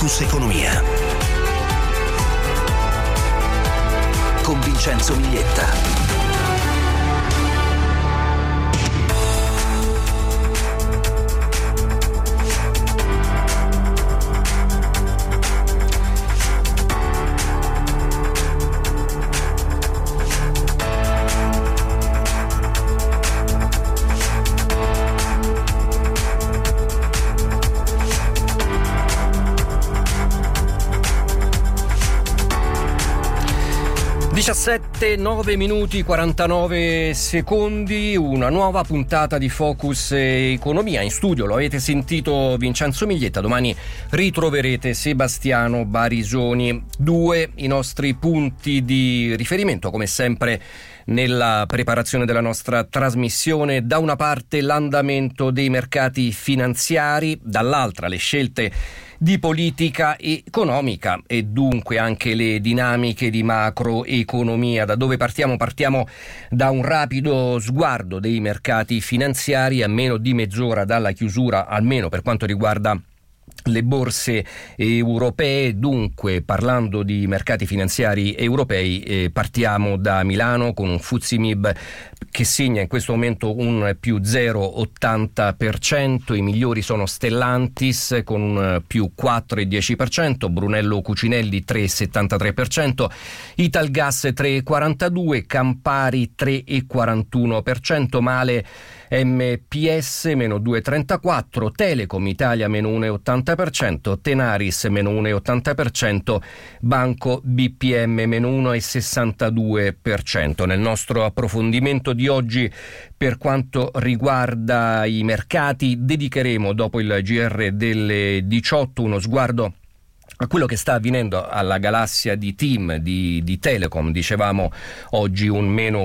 Focus Economia con Vincenzo Miglietta. (9 minuti 49 secondi), una nuova puntata di Focus Economia. In studio, lo avete sentito, Vincenzo Miglietta. Domani ritroverete Sebastiano Barisoni. Due i nostri punti di riferimento, come sempre nella preparazione della nostra trasmissione: da una parte l'andamento dei mercati finanziari, dall'altra le scelte di politica economica e dunque anche le dinamiche di macroeconomia. Da dove partiamo? Partiamo da un rapido sguardo dei mercati finanziari a meno di mezz'ora dalla chiusura, almeno per quanto riguarda le borse europee. Dunque, parlando di mercati finanziari europei, partiamo da Milano con un FTSE MIB che segna in questo momento un più 0,80%. I migliori sono Stellantis con un più 4,10%, Brunello Cucinelli 3,73%, Italgas 3,42%, Campari 3,41%, Male MPS meno 2,34%, Telecom Italia meno 1,80%, Tenaris meno 1,80%, Banco BPM meno 1,62%. Nel nostro approfondimento di oggi, per quanto riguarda i mercati, dedicheremo dopo il GR delle 18 uno sguardo a quello che sta avvenendo alla galassia di TIM di Telecom. Dicevamo oggi un meno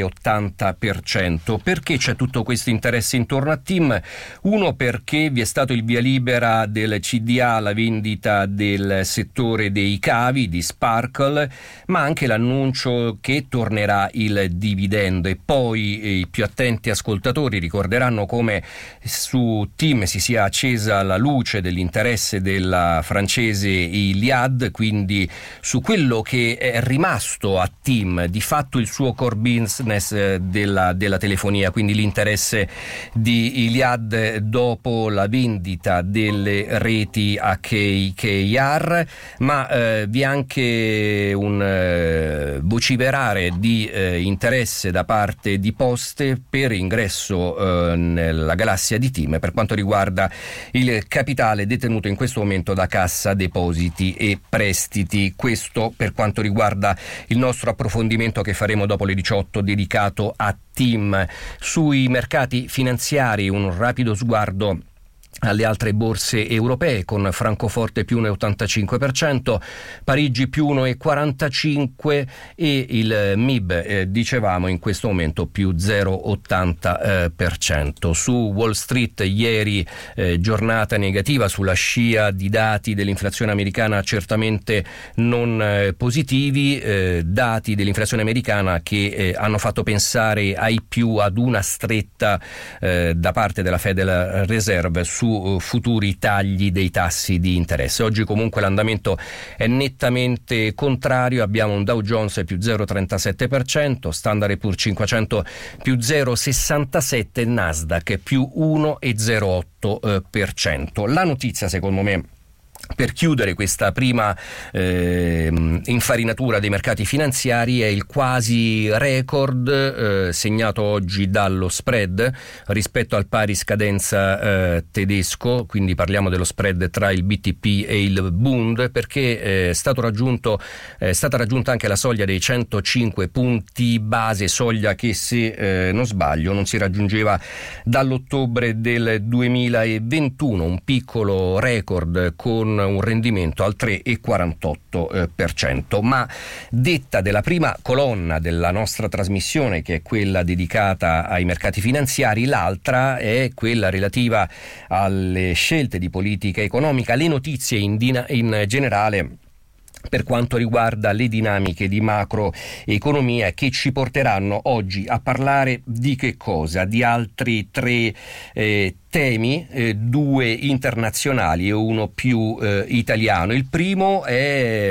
1,80%. Perché c'è tutto questo interesse intorno a TIM? Uno, perché vi è stato il via libera del CDA alla vendita del settore dei cavi di Sparkle, ma anche l'annuncio che tornerà il dividendo. E poi i più attenti ascoltatori ricorderanno come su TIM si sia accesa la luce dell'interesse della francese Iliad, quindi su quello che è rimasto a TIM, di fatto il suo core business della telefonia, quindi l'interesse di Iliad dopo la vendita delle reti a KKR, ma vi è anche un vociferare di interesse da parte di Poste per ingresso nella galassia di TIM per quanto riguarda il capitale detenuto in questo momento da Cassa Depositi e Prestiti. Questo per quanto riguarda il nostro approfondimento che faremo dopo le 18, dedicato a TIM. Sui mercati finanziari un rapido sguardo alle altre borse europee, con Francoforte più 1,85%, Parigi più 1,45% e il MIB, dicevamo in questo momento più 0,80%. Su Wall Street ieri giornata negativa sulla scia di dati dell'inflazione americana certamente non positivi, dati dell'inflazione americana che hanno fatto pensare ai più ad una stretta da parte della Federal Reserve su futuri tagli dei tassi di interesse. Oggi comunque l'andamento è nettamente contrario. Abbiamo un Dow Jones più 0,37%, Standard & Poor's 500 più 0,67%, Nasdaq più 1,08%. La notizia, secondo me, per chiudere questa prima infarinatura dei mercati finanziari, è il quasi record segnato oggi dallo spread rispetto al pari scadenza tedesco, quindi parliamo dello spread tra il BTP e il Bund, perché è stata raggiunta anche la soglia dei 105 punti base, soglia che, se non sbaglio, non si raggiungeva dall'ottobre del 2021, un piccolo record con un rendimento al 3,48%. Ma detta della prima colonna della nostra trasmissione, che è quella dedicata ai mercati finanziari, l'altra è quella relativa alle scelte di politica economica, le notizie in generale per quanto riguarda le dinamiche di macroeconomia, che ci porteranno oggi a parlare di che cosa? Di altri tre temi, due internazionali e uno più italiano. Il primo è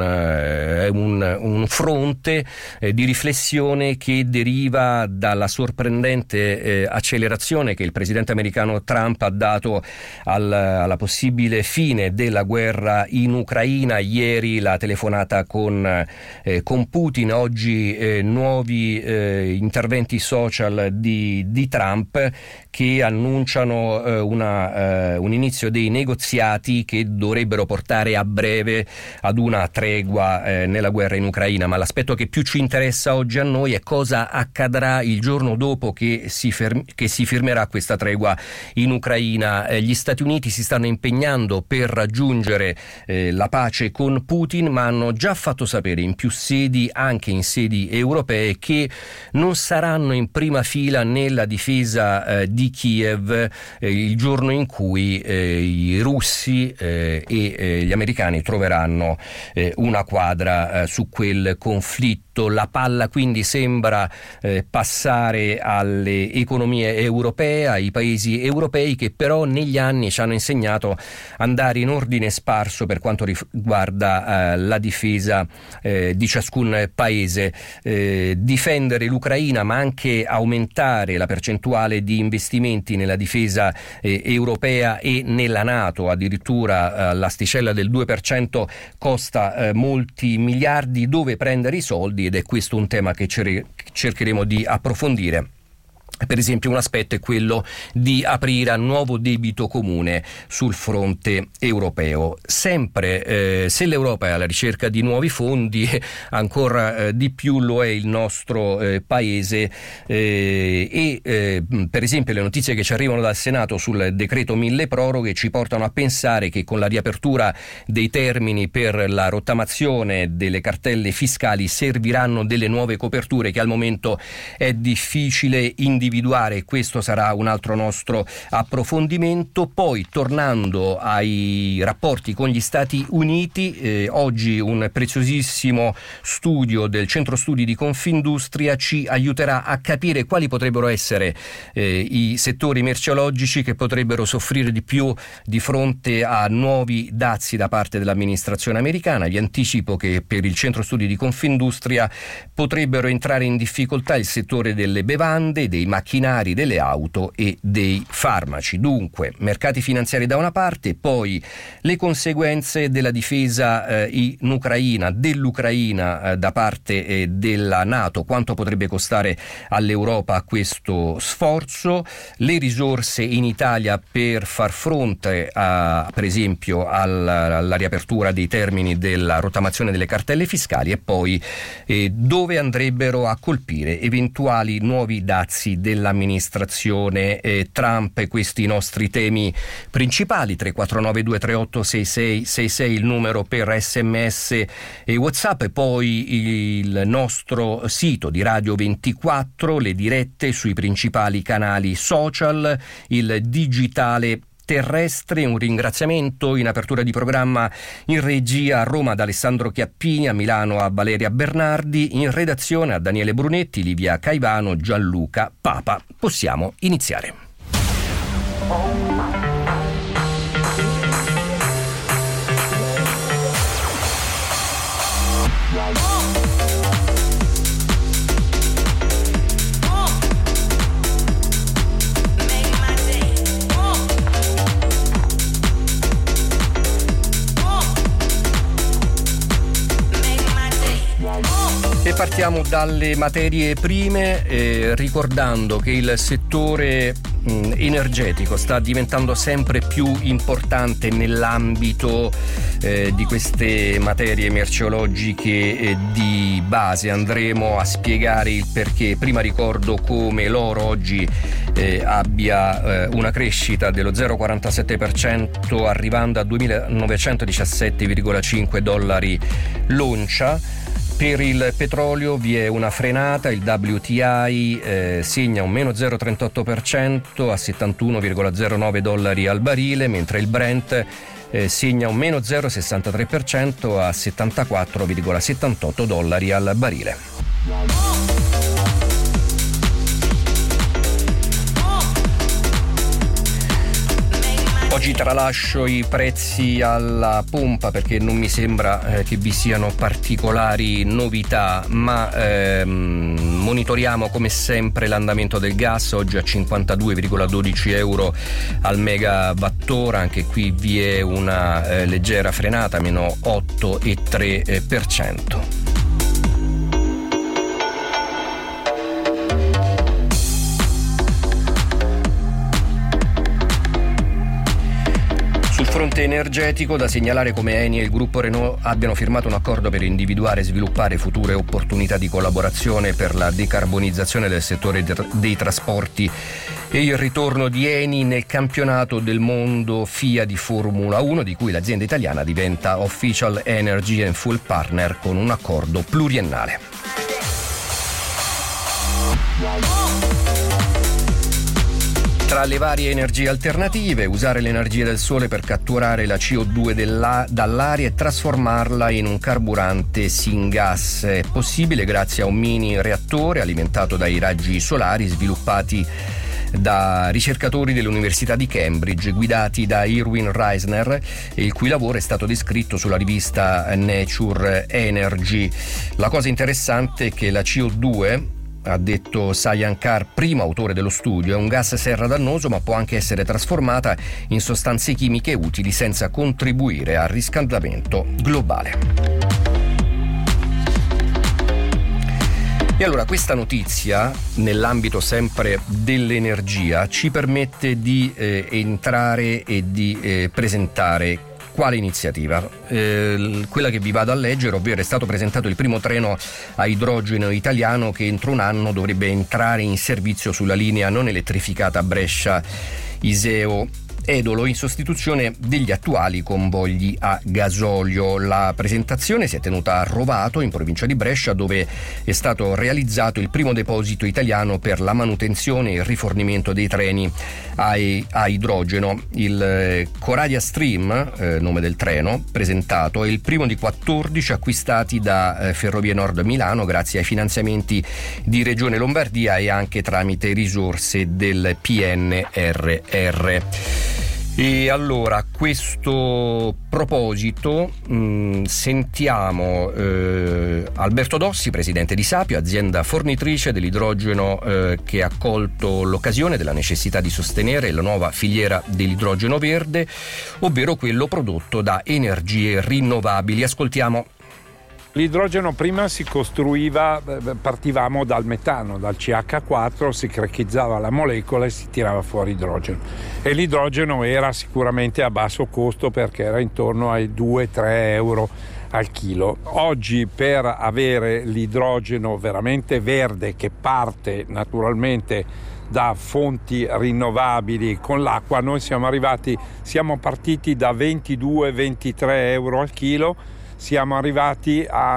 un fronte di riflessione che deriva dalla sorprendente accelerazione che il presidente americano Trump ha dato alla possibile fine della guerra in Ucraina. Ieri la telefonata con Putin, oggi nuovi interventi social di Trump che annunciano un inizio dei negoziati che dovrebbero portare a breve ad una tregua nella guerra in Ucraina. Ma l'aspetto che più ci interessa oggi a noi è cosa accadrà il giorno dopo che si firmerà questa tregua in Ucraina. Gli Stati Uniti si stanno impegnando per raggiungere la pace con Putin, ma hanno già fatto sapere in più sedi, anche in sedi europee, che non saranno in prima fila nella difesa di Kiev il giorno in cui i russi e gli americani troveranno una quadra su quel conflitto. La palla quindi sembra passare alle economie europee, ai paesi europei, che però negli anni ci hanno insegnato andare in ordine sparso per quanto riguarda la difesa di ciascun paese. Difendere l'Ucraina, ma anche aumentare la percentuale di investimenti nella difesa europea e nella NATO, addirittura l'asticella del 2%, costa molti miliardi. Dove prendere i soldi? Ed è questo un tema che cercheremo di approfondire. Per esempio, un aspetto è quello di aprire a nuovo debito comune sul fronte europeo. Sempre se l'Europa è alla ricerca di nuovi fondi, ancora di più lo è il nostro paese per esempio le notizie che ci arrivano dal Senato sul decreto mille proroghe ci portano a pensare che con la riapertura dei termini per la rottamazione delle cartelle fiscali serviranno delle nuove coperture che al momento è difficile individuare. Questo sarà un altro nostro approfondimento. Poi, tornando ai rapporti con gli Stati Uniti, oggi un preziosissimo studio del Centro Studi di Confindustria ci aiuterà a capire quali potrebbero essere i settori merceologici che potrebbero soffrire di più di fronte a nuovi dazi da parte dell'amministrazione americana. Vi anticipo che per il Centro Studi di Confindustria potrebbero entrare in difficoltà il settore delle bevande, dei macchinari, delle auto e dei farmaci. Dunque, mercati finanziari da una parte, poi le conseguenze della difesa in Ucraina, dell'Ucraina da parte della NATO, quanto potrebbe costare all'Europa questo sforzo, le risorse in Italia per far fronte per esempio alla riapertura dei termini della rottamazione delle cartelle fiscali, e poi dove andrebbero a colpire eventuali nuovi dazi dell'amministrazione Trump. Questi i nostri temi principali. 349 238 6666 il numero per SMS e WhatsApp, e poi il nostro sito di Radio 24, le dirette sui principali canali social, il digitale terrestre. Un ringraziamento in apertura di programma in regia a Roma ad Alessandro Chiappini, a Milano a Valeria Bernardi, in redazione a Daniele Brunetti, Livia Caivano, Gianluca Papa. Possiamo iniziare. E partiamo dalle materie prime, ricordando che il settore energetico sta diventando sempre più importante nell'ambito di queste materie merceologiche di base. Andremo a spiegare il perché. Prima ricordo come l'oro oggi abbia una crescita dello 0,47%, arrivando a $2.917,5 l'oncia. Per il petrolio vi è una frenata, il WTI segna un meno 0,38% a $71,09 al barile, mentre il Brent segna un meno 0,63% a $74,78 al barile. Oggi tralascio i prezzi alla pompa perché non mi sembra che vi siano particolari novità, ma monitoriamo come sempre l'andamento del gas, oggi a 52,12 euro al megawattora, anche qui vi è una leggera frenata, meno 8,3%. Sul fronte energetico, da segnalare come Eni e il gruppo Renault abbiano firmato un accordo per individuare e sviluppare future opportunità di collaborazione per la decarbonizzazione del settore dei trasporti e il ritorno di Eni nel campionato del mondo FIA di Formula 1, di cui l'azienda italiana diventa Official Energy and Fuel Partner con un accordo pluriennale. Tra le varie energie alternative, usare l'energia del sole per catturare la CO2 dall'aria e trasformarla in un carburante syngas. È possibile grazie a un mini reattore alimentato dai raggi solari sviluppati da ricercatori dell'Università di Cambridge, guidati da Irwin Reisner, il cui lavoro è stato descritto sulla rivista Nature Energy. La cosa interessante è che la CO2, ha detto Sayan Carr, primo autore dello studio, è un gas serra dannoso ma può anche essere trasformata in sostanze chimiche utili senza contribuire al riscaldamento globale. E allora questa notizia, nell'ambito sempre dell'energia, ci permette di entrare e di presentare quale iniziativa? Quella che vi vado a leggere, ovvero è stato presentato il primo treno a idrogeno italiano che entro un anno dovrebbe entrare in servizio sulla linea non elettrificata Brescia-Iseo Edolo in sostituzione degli attuali convogli a gasolio. La presentazione si è tenuta a Rovato, in provincia di Brescia, dove è stato realizzato il primo deposito italiano per la manutenzione e il rifornimento dei treni a idrogeno. Il Coradia Stream, nome del treno presentato, è il primo di 14 acquistati da Ferrovie Nord Milano grazie ai finanziamenti di Regione Lombardia e anche tramite risorse del PNRR. E allora a questo proposito sentiamo Alberto Dossi, presidente di Sapio, azienda fornitrice dell'idrogeno, che ha colto l'occasione della necessità di sostenere la nuova filiera dell'idrogeno verde, ovvero quello prodotto da energie rinnovabili. Ascoltiamo. L'idrogeno prima si costruiva, partivamo dal metano, dal CH4, si cracchizzava la molecola e si tirava fuori idrogeno. E l'idrogeno era sicuramente a basso costo perché era intorno ai 2-3 euro al chilo. Oggi per avere l'idrogeno veramente verde, che parte naturalmente da fonti rinnovabili con l'acqua, noi siamo partiti da 22-23 euro al chilo, siamo arrivati a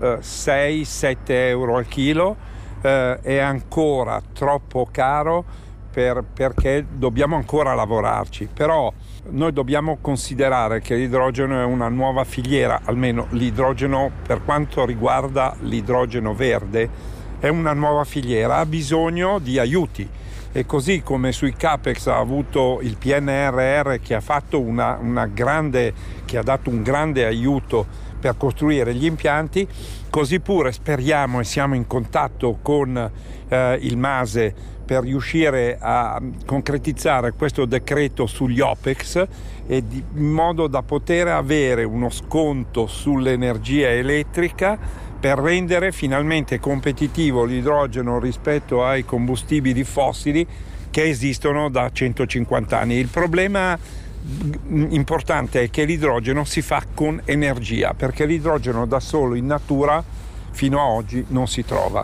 6-7 euro al chilo, è ancora troppo caro perché dobbiamo ancora lavorarci, però noi dobbiamo considerare che l'idrogeno è una nuova filiera, almeno l'idrogeno per quanto riguarda l'idrogeno verde è una nuova filiera, ha bisogno di aiuti. E così come sui CAPEX ha avuto il PNRR che ha fatto che ha dato un grande aiuto per costruire gli impianti, così pure speriamo e siamo in contatto con il MASE per riuscire a concretizzare questo decreto sugli OPEX in modo da poter avere uno sconto sull'energia elettrica per rendere finalmente competitivo l'idrogeno rispetto ai combustibili fossili che esistono da 150 anni. Il problema importante è che l'idrogeno si fa con energia, perché l'idrogeno da solo in natura fino a oggi non si trova.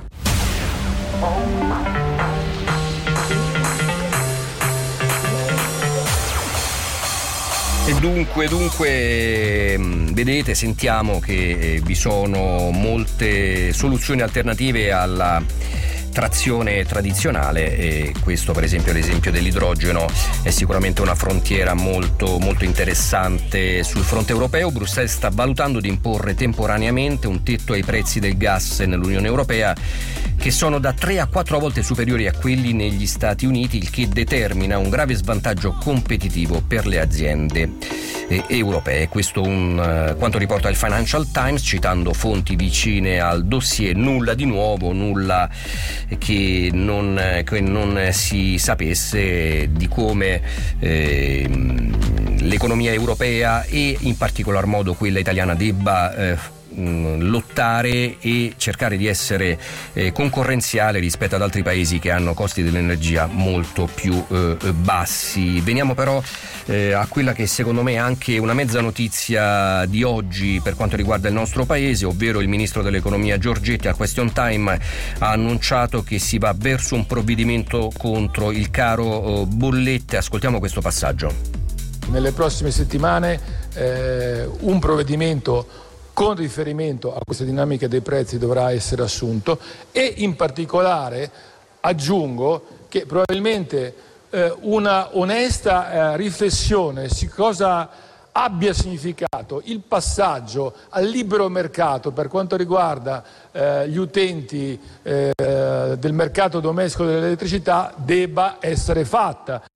E dunque, vedete, sentiamo che vi sono molte soluzioni alternative alla trazione tradizionale, e questo per esempio l'esempio dell'idrogeno è sicuramente una frontiera molto, molto interessante sul fronte europeo. Bruxelles sta valutando di imporre temporaneamente un tetto ai prezzi del gas nell'Unione Europea che sono da 3 a 4 volte superiori a quelli negli Stati Uniti, il che determina un grave svantaggio competitivo per le aziende europee. Questo quanto riporta il Financial Times, citando fonti vicine al dossier. Nulla di nuovo, nulla che non si sapesse di come l'economia europea e in particolar modo quella italiana debba lottare e cercare di essere concorrenziale rispetto ad altri paesi che hanno costi dell'energia molto più bassi. Veniamo però a quella che secondo me è anche una mezza notizia di oggi per quanto riguarda il nostro paese, ovvero il ministro dell'economia Giorgetti al Question Time ha annunciato che si va verso un provvedimento contro il caro bollette. Ascoltiamo questo passaggio. Nelle prossime settimane un provvedimento con riferimento a questa dinamica dei prezzi dovrà essere assunto, e in particolare aggiungo che probabilmente una onesta riflessione su cosa abbia significato il passaggio al libero mercato per quanto riguarda gli utenti del mercato domestico dell'elettricità debba essere fatta.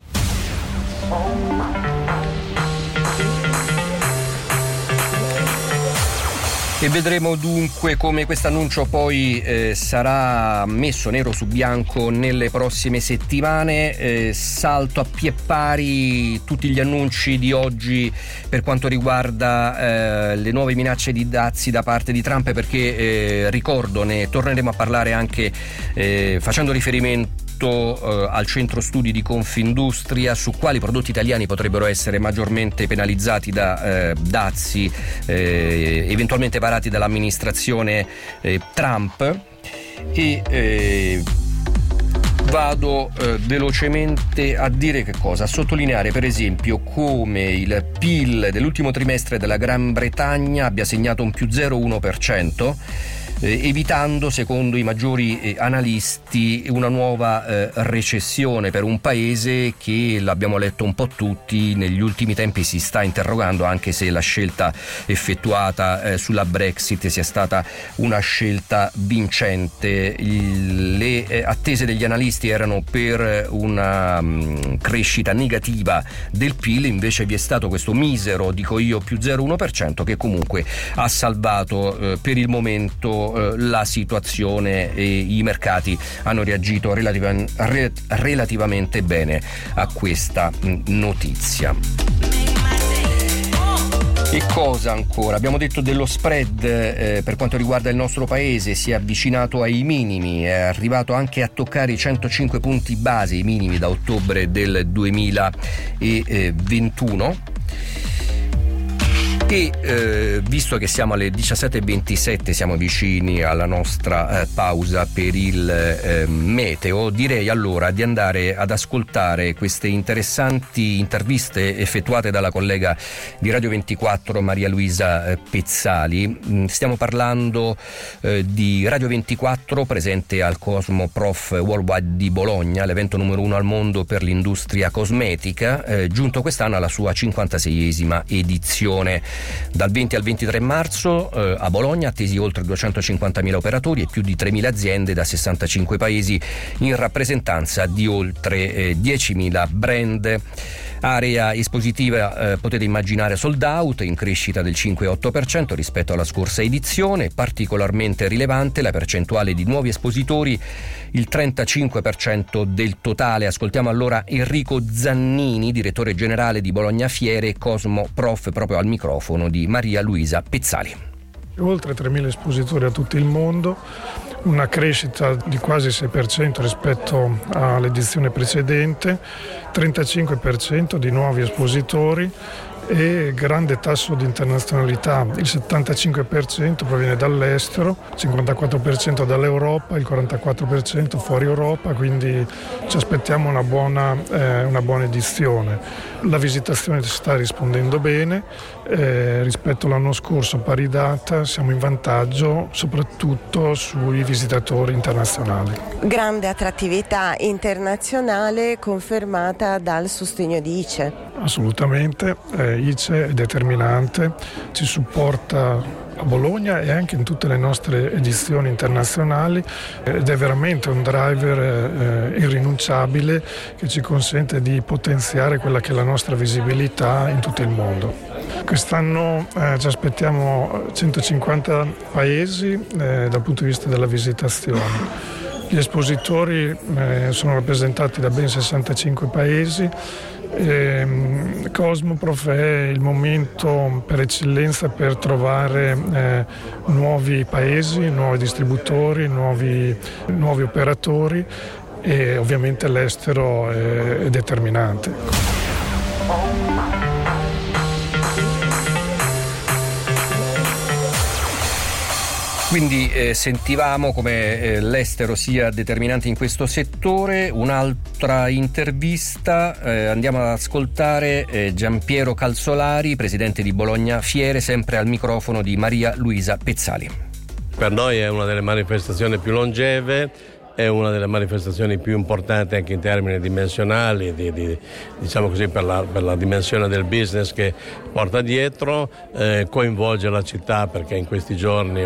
E vedremo dunque come questo annuncio poi sarà messo nero su bianco nelle prossime settimane. Salto a pie pari tutti gli annunci di oggi per quanto riguarda le nuove minacce di dazi da parte di Trump, perché ricordo, ne torneremo a parlare anche facendo riferimento al centro studi di Confindustria su quali prodotti italiani potrebbero essere maggiormente penalizzati da dazi eventualmente varati dall'amministrazione Trump. E vado velocemente a dire che cosa, a sottolineare per esempio come il PIL dell'ultimo trimestre della Gran Bretagna abbia segnato un più 0,1%, evitando, secondo i maggiori analisti, una nuova recessione per un paese che, l'abbiamo letto un po' tutti, negli ultimi tempi si sta interrogando anche se la scelta effettuata sulla Brexit sia stata una scelta vincente. Le attese degli analisti erano per una crescita negativa del PIL, invece vi è stato questo misero, dico io, più 0,1% che comunque ha salvato per il momento la situazione, e i mercati hanno reagito relativamente bene a questa notizia. E cosa ancora? Abbiamo detto dello spread per quanto riguarda il nostro paese, si è avvicinato ai minimi, è arrivato anche a toccare i 105 punti base, i minimi da ottobre del 2021. E visto che siamo alle 17:27, siamo vicini alla nostra pausa per il meteo, direi allora di andare ad ascoltare queste interessanti interviste effettuate dalla collega di Radio 24 Maria Luisa Pezzali. Stiamo parlando di Radio 24 presente al Cosmo Prof Worldwide di Bologna, l'evento numero 1 al mondo per l'industria cosmetica, giunto quest'anno alla sua 56esima edizione. Dal 20 al 23 marzo a Bologna attesi oltre 250.000 operatori e più di 3.000 aziende da 65 paesi in rappresentanza di oltre 10.000 brand. Area espositiva potete immaginare sold out, in crescita del 5,8% rispetto alla scorsa edizione. Particolarmente rilevante la percentuale di nuovi espositori, il 35% del totale. Ascoltiamo allora Enrico Zannini, direttore generale di Bologna Fiere Cosmo Prof, proprio al microfono di Maria Luisa Pezzali. Oltre 3.000 espositori a tutto il mondo, una crescita di quasi 6% rispetto all'edizione precedente, 35% di nuovi espositori e grande tasso di internazionalità, il 75% proviene dall'estero, il 54% dall'Europa, il 44% fuori Europa, quindi ci aspettiamo una buona edizione. La visitazione sta rispondendo bene, rispetto all'anno scorso pari data siamo in vantaggio soprattutto sui visitatori internazionali. Grande attrattività internazionale confermata dal sostegno di ICE. Assolutamente, ICE è determinante, ci supporta a Bologna e anche in tutte le nostre edizioni internazionali ed è veramente un driver irrinunciabile che ci consente di potenziare quella che è la nostra visibilità in tutto il mondo. Quest'anno ci aspettiamo 150 paesi dal punto di vista della visitazione. Gli espositori sono rappresentati da ben 65 paesi. Cosmoprof è il momento per eccellenza per trovare nuovi paesi, nuovi distributori, nuovi operatori e ovviamente l'estero è determinante. Quindi sentivamo come l'estero sia determinante in questo settore. Un'altra intervista, andiamo ad ascoltare Giampiero Calzolari, presidente di Bologna Fiere, sempre al microfono di Maria Luisa Pezzali. Per noi è una delle manifestazioni più longeve, è una delle manifestazioni più importanti anche in termini dimensionali, diciamo così, per la dimensione del business che porta dietro, coinvolge la città perché in quei giorni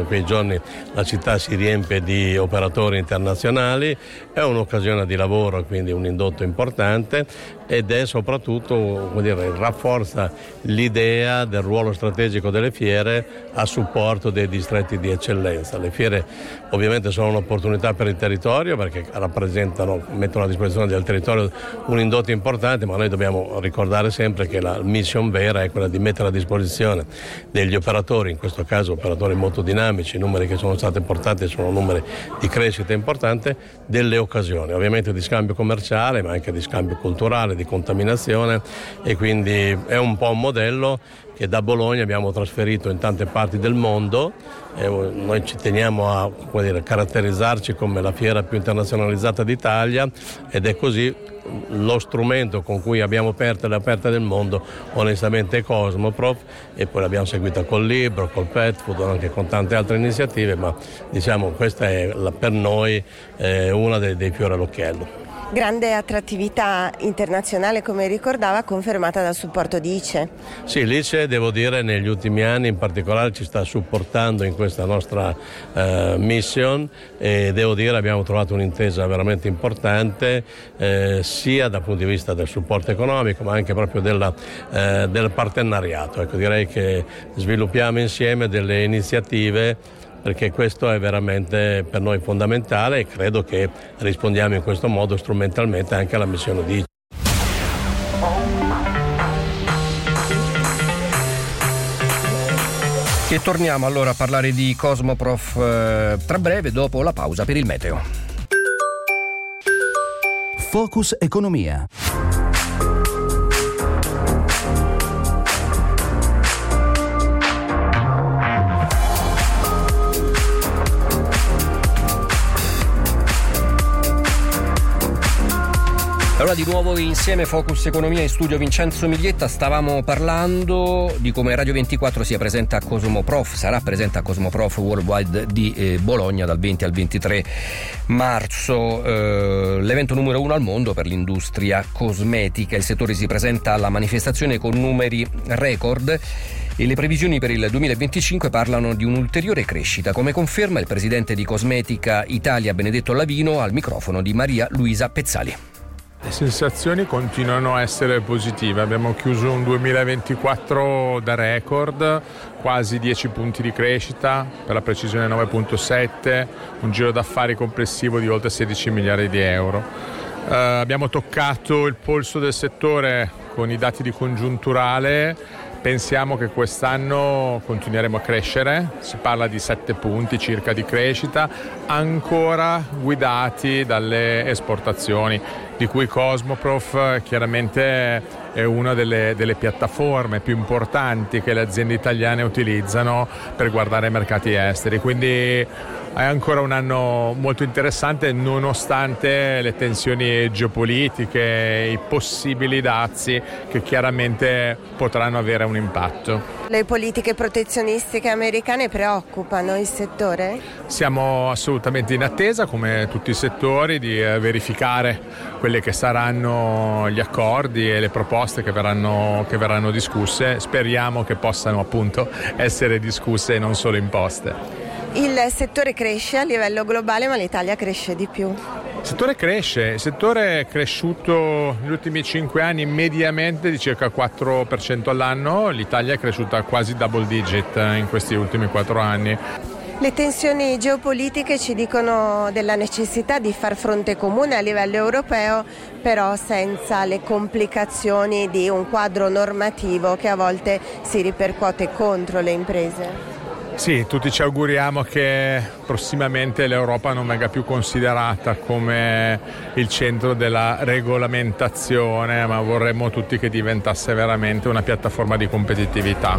la città si riempie di operatori internazionali, è un'occasione di lavoro, quindi un indotto importante ed è soprattutto, rafforza l'idea del ruolo strategico delle fiere a supporto dei distretti di eccellenza. Le fiere ovviamente sono un'opportunità per il territorio perché mettono a disposizione del territorio un indotto importante, ma noi dobbiamo ricordare sempre che la mission vera è quella di mettere a disposizione degli operatori, in questo caso operatori molto dinamici, i numeri che sono stati portati sono numeri di crescita importante, delle occasioni, ovviamente di scambio commerciale ma anche di scambio culturale, di contaminazione, e quindi è un po' un modello che da Bologna abbiamo trasferito in tante parti del mondo. Noi ci teniamo a caratterizzarci come la fiera più internazionalizzata d'Italia ed è così. Lo strumento con cui abbiamo aperto le aperte del mondo onestamente è Cosmoprof, e poi l'abbiamo seguita col libro, col pet food, anche con tante altre iniziative, ma diciamo questa è per noi una dei fiori all'occhiello. Grande attrattività internazionale, come ricordava, confermata dal supporto di ICE. Sì, l'ICE devo dire negli ultimi anni in particolare ci sta supportando in questa nostra mission e devo dire abbiamo trovato un'intesa veramente importante sia dal punto di vista del supporto economico ma anche proprio del partenariato. Ecco, direi che sviluppiamo insieme delle iniziative perché questo è veramente per noi fondamentale e credo che rispondiamo in questo modo strumentalmente anche alla missione di ICE. E torniamo allora a parlare di Cosmoprof tra breve, dopo la pausa per il meteo. Focus Economia. Allora di nuovo insieme Focus Economia, in studio Vincenzo Miglietta. Stavamo parlando di come Radio 24 sia presente a Cosmoprof, sarà presente a Cosmoprof Worldwide di Bologna dal 20 al 23 marzo, l'evento numero 1 al mondo per l'industria cosmetica. Il settore si presenta alla manifestazione con numeri record e le previsioni per il 2025 parlano di un'ulteriore crescita, come conferma il presidente di Cosmetica Italia Benedetto Lavino al microfono di Maria Luisa Pezzali. Le sensazioni continuano a essere positive, abbiamo chiuso un 2024 da record, quasi 10 punti di crescita, per la precisione 9,7, un giro d'affari complessivo di oltre 16 miliardi di euro. Abbiamo toccato il polso del settore con i dati di congiunturale, pensiamo che quest'anno continueremo a crescere, si parla di 7 punti circa di crescita, ancora guidati dalle esportazioni. di cui Cosmoprof chiaramente è una delle piattaforme più importanti che le aziende italiane utilizzano per guardare i mercati esteri. Quindi è ancora un anno molto interessante, nonostante le tensioni geopolitiche, i possibili dazi che chiaramente potranno avere un impatto. Le politiche protezionistiche americane preoccupano il settore? Siamo assolutamente in attesa, come tutti i settori, di verificare quelli che saranno gli accordi e le proposte che verranno discusse. Speriamo che possano appunto essere discusse e non solo imposte. Il settore cresce a livello globale, ma l'Italia cresce di più. Il settore cresce, il settore è cresciuto negli ultimi 5 anni mediamente di circa il 4% all'anno, l'Italia è cresciuta quasi double digit in questi ultimi 4 anni. Le tensioni geopolitiche ci dicono della necessità di far fronte comune a livello europeo, però senza le complicazioni di un quadro normativo che a volte si ripercuote contro le imprese. Sì, tutti ci auguriamo che prossimamente l'Europa non venga più considerata come il centro della regolamentazione, ma vorremmo tutti che diventasse veramente una piattaforma di competitività.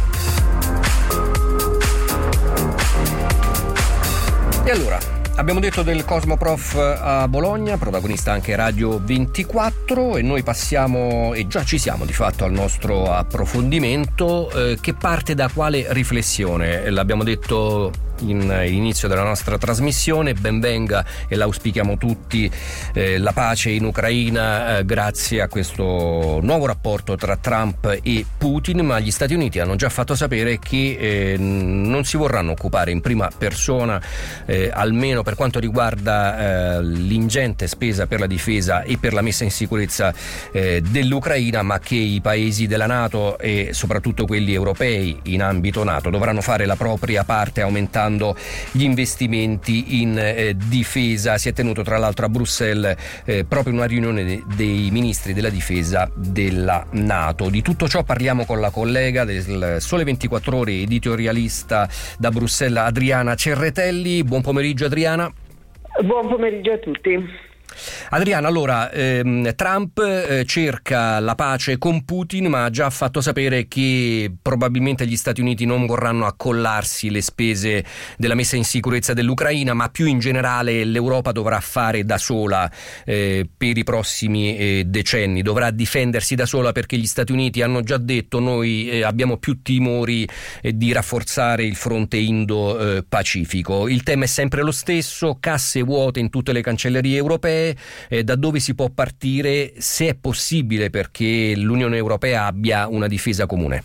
E allora, abbiamo detto del Cosmoprof a Bologna, protagonista anche Radio 24, e noi passiamo, e già ci siamo di fatto, al nostro approfondimento che parte da quale riflessione? L'abbiamo detto in inizio della nostra trasmissione, ben venga, e l'auspichiamo tutti, la pace in Ucraina grazie a questo nuovo rapporto tra Trump e Putin, ma gli Stati Uniti hanno già fatto sapere che non si vorranno occupare in prima persona, almeno per quanto riguarda l'ingente spesa per la difesa e per la messa in sicurezza dell'Ucraina, ma che i paesi della NATO e soprattutto quelli europei in ambito NATO dovranno fare la propria parte aumentando gli investimenti in difesa. Si è tenuto tra l'altro a Bruxelles proprio una riunione dei ministri della difesa della NATO. Di tutto ciò parliamo con la collega del Sole 24 Ore, editorialista da Bruxelles, Adriana Cerretelli. Buon pomeriggio Adriana. Buon pomeriggio a tutti. Adriana, allora Trump cerca la pace con Putin, ma ha già fatto sapere che probabilmente gli Stati Uniti non vorranno accollarsi le spese della messa in sicurezza dell'Ucraina, ma più in generale l'Europa dovrà fare da sola per i prossimi decenni, dovrà difendersi da sola, perché gli Stati Uniti hanno già detto: noi abbiamo più timori di rafforzare il fronte Indo-Pacifico. Il tema è sempre lo stesso: casse vuote in tutte le cancellerie europee. Da dove si può partire, se è possibile, perché l'Unione Europea abbia una difesa comune?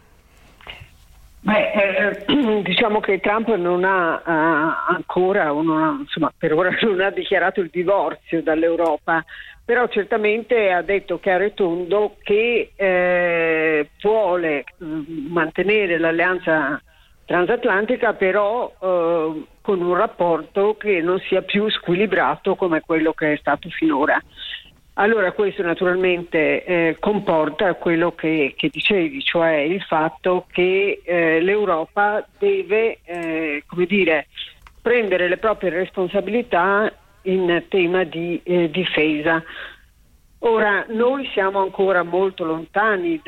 Diciamo che Trump non ha ancora, per ora non ha dichiarato il divorzio dall'Europa, però certamente ha detto chiaro e tondo che vuole mantenere l'alleanza transatlantica, però con un rapporto che non sia più squilibrato come quello che è stato finora. Allora questo naturalmente comporta quello che dicevi, cioè il fatto che l'Europa deve prendere le proprie responsabilità in tema di difesa. Ora noi siamo ancora molto lontani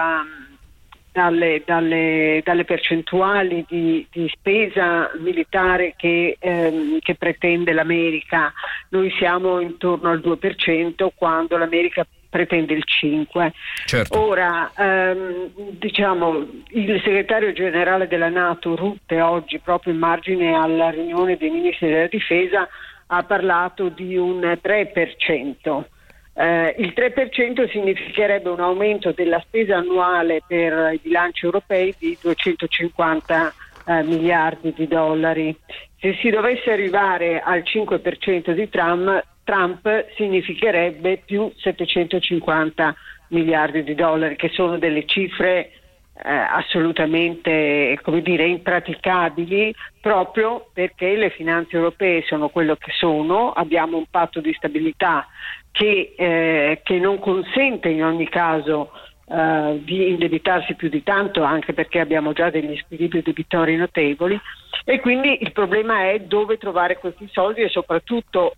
dalle percentuali di spesa militare che pretende l'America. Noi siamo intorno al 2% quando l'America pretende il 5%. Certo. Ora, il segretario generale della NATO, Rutte, oggi proprio in margine alla riunione dei ministri della difesa ha parlato di un 3%. Il 3% significherebbe un aumento della spesa annuale per i bilanci europei di 250 miliardi di dollari. Se si dovesse arrivare al 5% di Trump significherebbe più 750 miliardi di dollari, che sono delle cifre assolutamente impraticabili, proprio perché le finanze europee sono quello che sono. Abbiamo un patto di stabilità che non consente in ogni caso di indebitarsi più di tanto, anche perché abbiamo già degli squilibri debitori notevoli, e quindi il problema è dove trovare questi soldi e soprattutto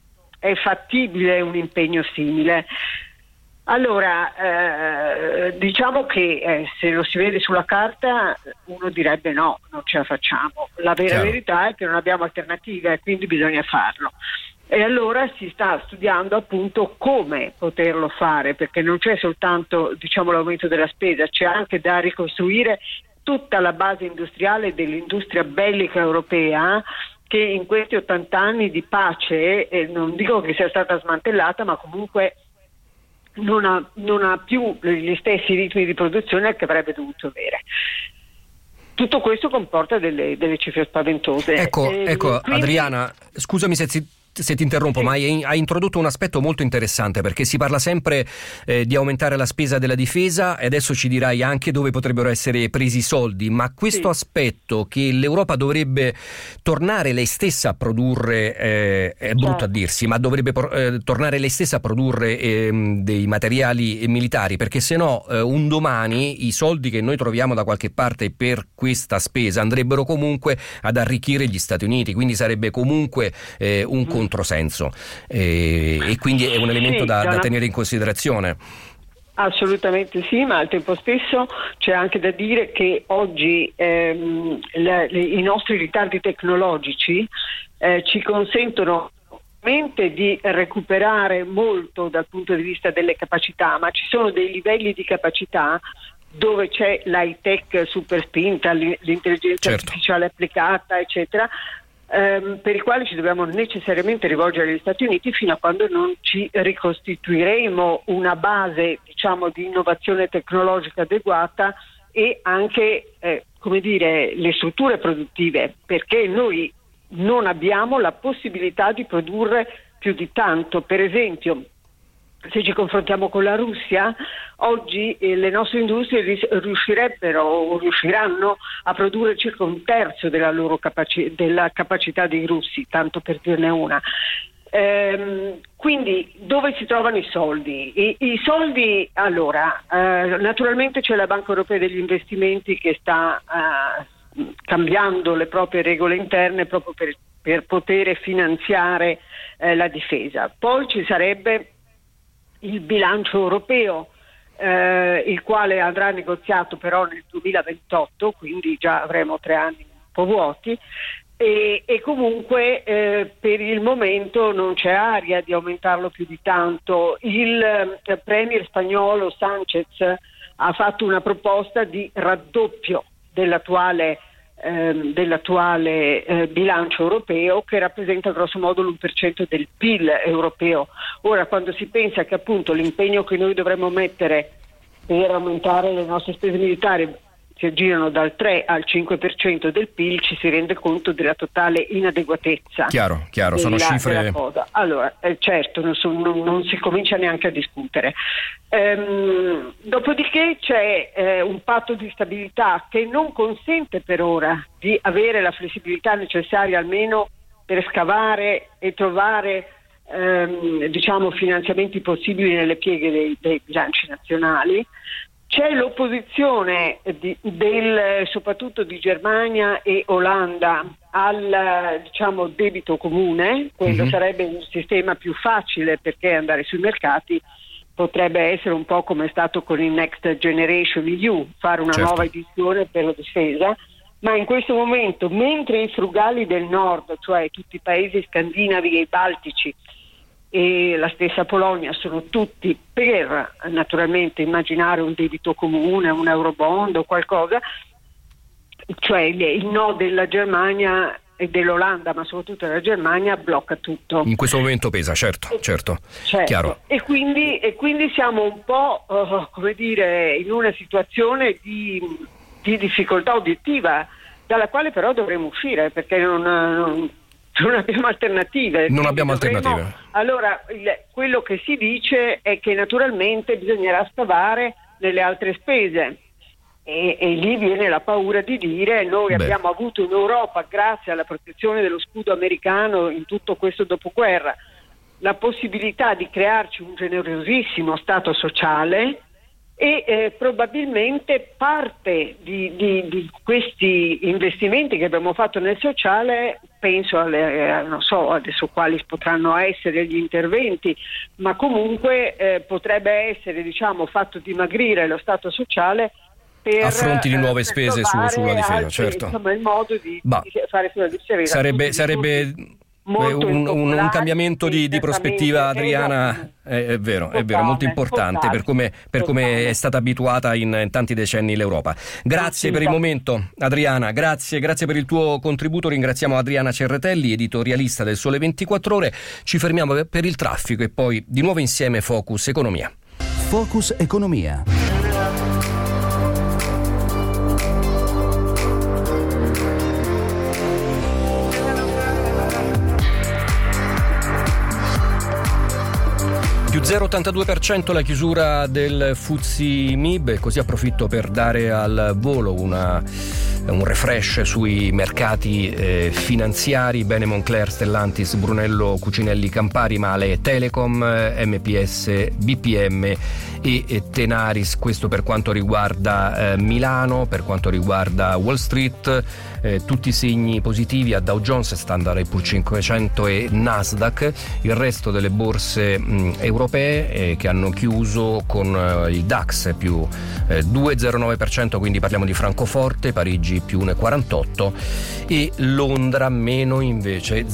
è fattibile un impegno simile? Allora, diciamo che se lo si vede sulla carta uno direbbe no, non ce la facciamo. La vera verità è che non abbiamo alternative e quindi bisogna farlo. E allora si sta studiando appunto come poterlo fare, perché non c'è soltanto, diciamo, l'aumento della spesa, c'è anche da ricostruire tutta la base industriale dell'industria bellica europea, che in questi 80 anni di pace, non dico che sia stata smantellata, ma comunque non ha più gli stessi ritmi di produzione che avrebbe dovuto avere. Tutto questo comporta delle cifre spaventose. Ecco, quindi... Adriana, scusami se ti interrompo, sì. ma hai introdotto un aspetto molto interessante, perché si parla sempre di aumentare la spesa della difesa e adesso ci dirai anche dove potrebbero essere presi i soldi, ma questo aspetto che l'Europa dovrebbe tornare lei stessa a produrre, è brutto a dirsi, ma dovrebbe tornare lei stessa a produrre dei materiali militari, perché se no un domani i soldi che noi troviamo da qualche parte per questa spesa andrebbero comunque ad arricchire gli Stati Uniti, quindi sarebbe comunque un controsenso, e quindi è un elemento da tenere in considerazione. Assolutamente sì, ma al tempo stesso c'è anche da dire che oggi i nostri ritardi tecnologici ci consentono di recuperare molto dal punto di vista delle capacità, ma ci sono dei livelli di capacità dove c'è l'high tech super spinta, l'intelligenza artificiale applicata, eccetera, per i quali ci dobbiamo necessariamente rivolgere agli Stati Uniti fino a quando non ci ricostituiremo una base, diciamo, di innovazione tecnologica adeguata e anche le strutture produttive, perché noi non abbiamo la possibilità di produrre più di tanto. Per esempio, se ci confrontiamo con la Russia, oggi le nostre industrie riusciranno a produrre circa un terzo della loro della capacità dei russi, tanto per dirne una. Quindi dove si trovano i soldi? I soldi, allora, naturalmente c'è la Banca Europea degli Investimenti che sta cambiando le proprie regole interne proprio per poter finanziare la difesa. Poi ci sarebbe il bilancio europeo, il quale andrà negoziato però nel 2028, quindi già avremo 3 anni un po' vuoti, e comunque per il momento non c'è aria di aumentarlo più di tanto. Il premier spagnolo Sánchez ha fatto una proposta di raddoppio dell'attuale bilancio europeo, che rappresenta grosso modo l'1% del PIL europeo. Ora, quando si pensa che appunto l'impegno che noi dovremmo mettere per aumentare le nostre spese militari si aggirano dal 3 al 5% del PIL, ci si rende conto della totale inadeguatezza. Chiaro, sono cifre. Della cosa. Allora, certo, non si comincia neanche a discutere. Dopodiché c'è un patto di stabilità che non consente per ora di avere la flessibilità necessaria almeno per scavare e trovare finanziamenti possibili nelle pieghe dei bilanci nazionali. C'è l'opposizione soprattutto di Germania e Olanda al debito comune. Quello sarebbe un sistema più facile, perché andare sui mercati potrebbe essere un po' come è stato con il Next Generation EU, fare una nuova edizione per la difesa, ma in questo momento, mentre i frugali del nord, cioè tutti i paesi scandinavi e i baltici e la stessa Polonia, sono tutti per naturalmente immaginare un debito comune, un eurobond o qualcosa, cioè il no della Germania e dell'Olanda, ma soprattutto della Germania, blocca tutto. In questo momento pesa, certo. Chiaro. E quindi siamo un po' in una situazione di difficoltà obiettiva, dalla quale però dovremo uscire, perché non abbiamo alternative. Allora, quello che si dice è che naturalmente bisognerà scavare nelle altre spese, e lì viene la paura di dire: noi abbiamo avuto in Europa, grazie alla protezione dello scudo americano in tutto questo dopoguerra, la possibilità di crearci un generosissimo stato sociale, e probabilmente parte di questi investimenti che abbiamo fatto nel sociale penso non so adesso quali potranno essere gli interventi, ma comunque potrebbe essere, diciamo, fatto dimagrire lo Stato sociale a fronte di nuove spese sulla difesa, certo. Insomma, il modo di fare sulla difesa sarebbe un cambiamento di prospettiva, Adriana, è vero, molto importante per come è stata abituata in tanti decenni l'Europa. Grazie per il momento, Adriana, grazie per il tuo contributo. Ringraziamo Adriana Cerretelli, editorialista del Sole 24 Ore. Ci fermiamo per il traffico e poi di nuovo insieme Focus Economia. Focus Economia. Più 0,82% la chiusura del FTSE MIB, così approfitto per dare al volo un refresh sui mercati finanziari. Bene Moncler, Stellantis, Brunello Cucinelli Campari, male Telecom, MPS, BPM e Tenaris. Questo per quanto riguarda Milano. Per quanto riguarda Wall Street, tutti i segni positivi a Dow Jones, Standard & Poor's 500 e Nasdaq. Il resto delle borse europee che hanno chiuso con il DAX più 2,09%, quindi parliamo di Francoforte, Parigi più 1,48 e Londra meno invece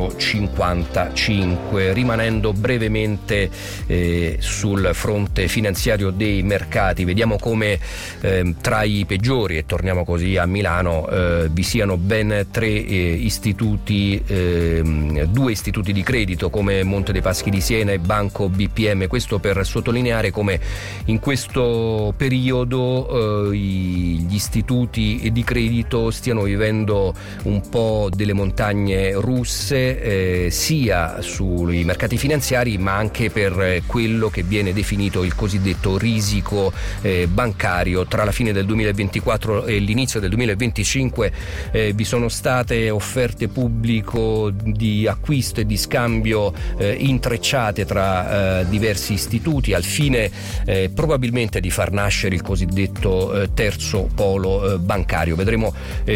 0,55. Rimanendo brevemente sul fronte finanziario dei mercati, vediamo come tra i peggiori, e torniamo così a Milano, vi siano ben 3 istituti, 2 istituti di credito come Monte dei Paschi di Siena e Banco BPM. Questo per sottolineare come in questo periodo gli istituti di credito stiano vivendo un po' delle montagne russe, sia sui mercati finanziari ma anche per quello che viene definito il cosiddetto risico bancario. Tra la fine del 2024 e l'inizio del 2025 vi sono state offerte pubblico di acquisto e di scambio intrecciate tra diversi istituti al fine probabilmente di far nascere il cosiddetto terzo polo bancario. Vedremo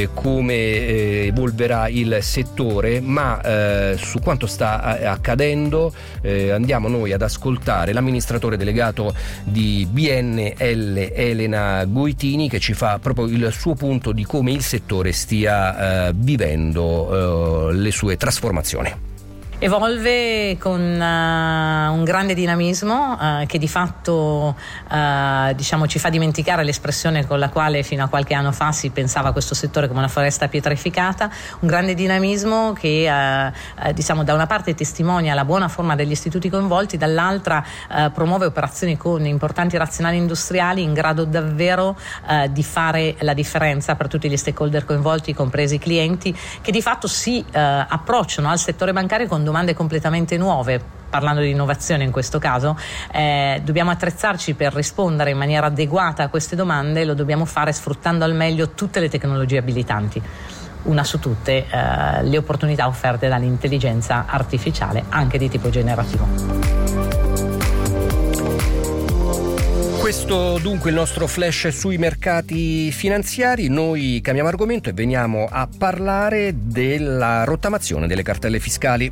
come evolverà il settore, ma su quanto sta accadendo andiamo noi ad ascoltare l'amministratore delegato di BNL, Elena Goitini, che ci fa proprio il suo punto di come il settore stia vivendo le sue trasformazioni. Evolve con un grande dinamismo che di fatto ci fa dimenticare l'espressione con la quale fino a qualche anno fa si pensava a questo settore come una foresta pietrificata. Un grande dinamismo che da una parte testimonia la buona forma degli istituti coinvolti, dall'altra promuove operazioni con importanti razionali industriali in grado davvero di fare la differenza per tutti gli stakeholder coinvolti, compresi i clienti, che di fatto si approcciano al settore bancario con domande completamente nuove. Parlando di innovazione in questo caso, dobbiamo attrezzarci per rispondere in maniera adeguata a queste domande. Lo dobbiamo fare sfruttando al meglio tutte le tecnologie abilitanti. Una su tutte le opportunità offerte dall'intelligenza artificiale, anche di tipo generativo. Questo dunque il nostro flash sui mercati finanziari. Noi cambiamo argomento e veniamo a parlare della rottamazione delle cartelle fiscali.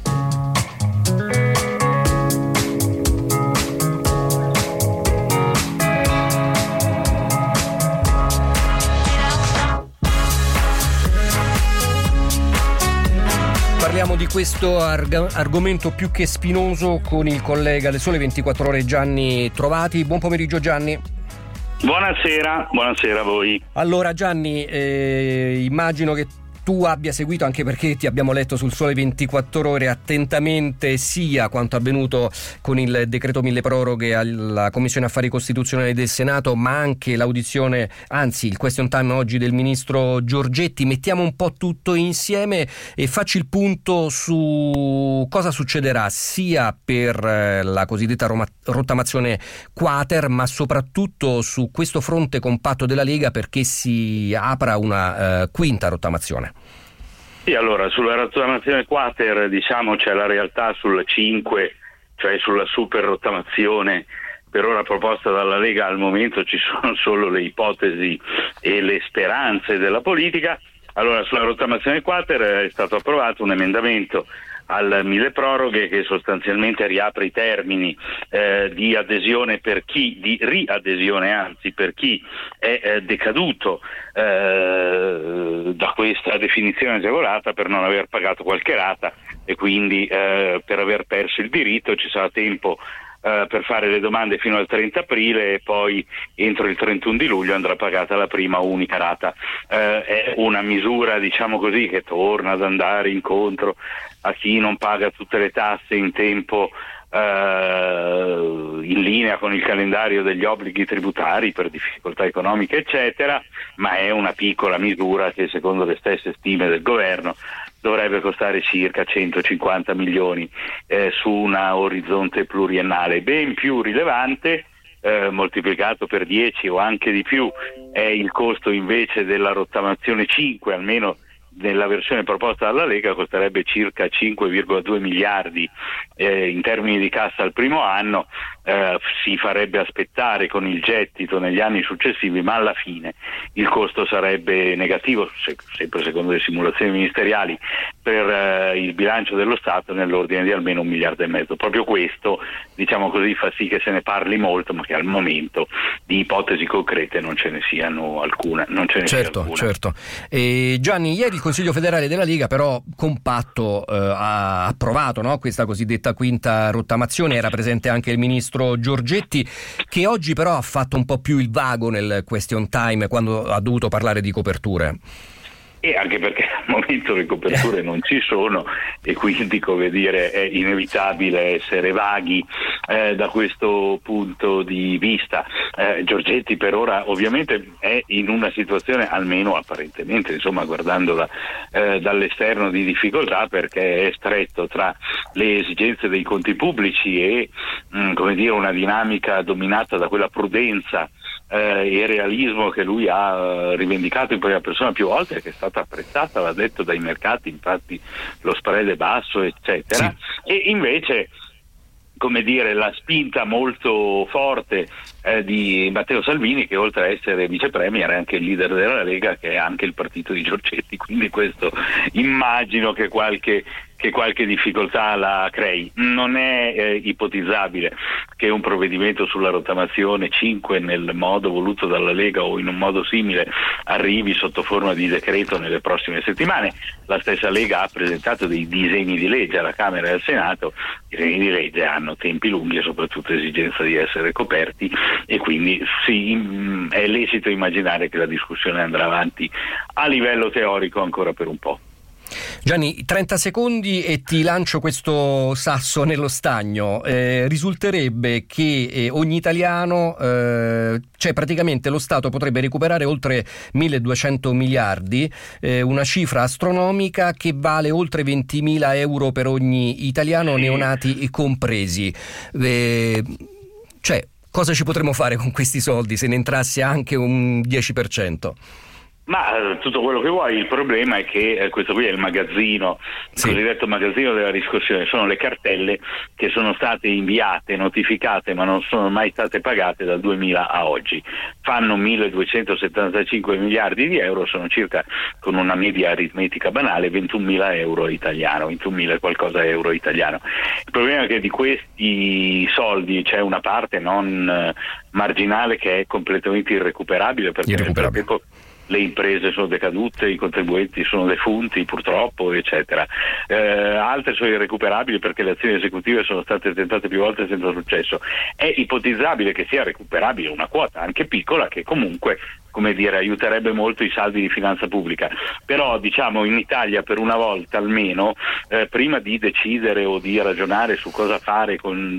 Parliamo di questo argomento più che spinoso con il collega del Sole 24 Ore Gianni Trovati. Buon pomeriggio Gianni. Buonasera a voi. Allora Gianni, immagino che tu abbia seguito, anche perché ti abbiamo letto sul Sole 24 Ore attentamente, sia quanto avvenuto con il decreto mille proroghe alla Commissione Affari Costituzionali del Senato, ma anche l'audizione, anzi il question time oggi del ministro Giorgetti. Mettiamo un po' tutto insieme e facci il punto su cosa succederà sia per la cosiddetta rottamazione quater, ma soprattutto su questo fronte compatto della Lega perché si apra una quinta rottamazione. Sì, allora sulla rottamazione quater c'è la realtà sul 5, cioè sulla super rottamazione per ora proposta dalla Lega. Al momento ci sono solo le ipotesi e le speranze della politica. Allora, sulla rottamazione quater è stato approvato un emendamento al milleproroghe che sostanzialmente riapre i termini di adesione di riadesione anzi per chi è decaduto da questa definizione agevolata per non aver pagato qualche rata e quindi per aver perso il diritto. Ci sarà tempo per fare le domande fino al 30 aprile e poi entro il 31 di luglio andrà pagata la prima unica rata. È una misura, diciamo così, che torna ad andare incontro a chi non paga tutte le tasse in tempo, in linea con il calendario degli obblighi tributari per difficoltà economiche eccetera, ma è una piccola misura che secondo le stesse stime del governo dovrebbe costare circa 150 milioni su una orizzonte pluriennale. Ben più rilevante, moltiplicato per 10 o anche di più, è il costo invece della rottamazione 5, almeno nella versione proposta dalla Lega costerebbe circa 5,2 miliardi in termini di cassa al primo anno. Si farebbe aspettare con il gettito negli anni successivi, ma alla fine il costo sarebbe negativo, sempre secondo le simulazioni ministeriali, per il bilancio dello Stato nell'ordine di almeno 1,5 miliardi. Proprio questo, diciamo così, fa sì che se ne parli molto, ma che al momento di ipotesi concrete non ce ne siano alcuna. Certo. E Gianni, ieri il Consiglio federale della Lega però compatto ha approvato, no, questa cosiddetta quinta rottamazione. Era presente anche il ministro Giorgetti, che oggi però ha fatto un po' più il vago nel question time quando ha dovuto parlare di coperture. E anche perché al momento le coperture non ci sono e quindi, come dire, è inevitabile essere vaghi da questo punto di vista. Giorgetti per ora ovviamente è in una situazione, almeno apparentemente, insomma, guardandola dall'esterno, di difficoltà, perché è stretto tra le esigenze dei conti pubblici e come dire, una dinamica dominata da quella prudenza e realismo che lui ha rivendicato in prima persona più volte, che è stata apprezzata, l'ha detto, dai mercati, infatti lo spread è basso eccetera, sì. E invece, come dire, la spinta molto forte di Matteo Salvini, che oltre a essere vice premier è anche il leader della Lega, che è anche il partito di Giorgetti, quindi questo immagino che qualche difficoltà la crei. Non è ipotizzabile che un provvedimento sulla rottamazione 5 nel modo voluto dalla Lega o in un modo simile arrivi sotto forma di decreto nelle prossime settimane. La stessa Lega ha presentato dei disegni di legge alla Camera e al Senato. I disegni di legge hanno tempi lunghi e soprattutto esigenza di essere coperti, e quindi è lecito immaginare che la discussione andrà avanti a livello teorico ancora per un po'. Gianni, 30 secondi e ti lancio questo sasso nello stagno. Risulterebbe che ogni italiano, cioè praticamente lo Stato potrebbe recuperare oltre 1.200 miliardi, una cifra astronomica che vale oltre 20.000 euro per ogni italiano, neonati compresi. Cioè, cosa ci potremmo fare con questi soldi se ne entrasse anche un 10%? Ma tutto quello che vuoi. Il problema è che questo qui è il magazzino, il cosiddetto magazzino della riscossione. Sono le cartelle che sono state inviate, notificate, ma non sono mai state pagate dal 2000 a oggi. Fanno 1.275 miliardi di euro, sono circa, con una media aritmetica banale, 21.000 euro italiano, 21.000 e qualcosa euro italiano. Il problema è che di questi soldi c'è una parte non marginale che è completamente irrecuperabile, perché nel frattempo le imprese sono decadute, i contribuenti sono defunti purtroppo eccetera, altre sono irrecuperabili perché le azioni esecutive sono state tentate più volte senza successo. È ipotizzabile che sia recuperabile una quota anche piccola, che comunque, come dire, aiuterebbe molto i saldi di finanza pubblica. Però diciamo in Italia, per una volta almeno, prima di decidere o di ragionare su cosa fare con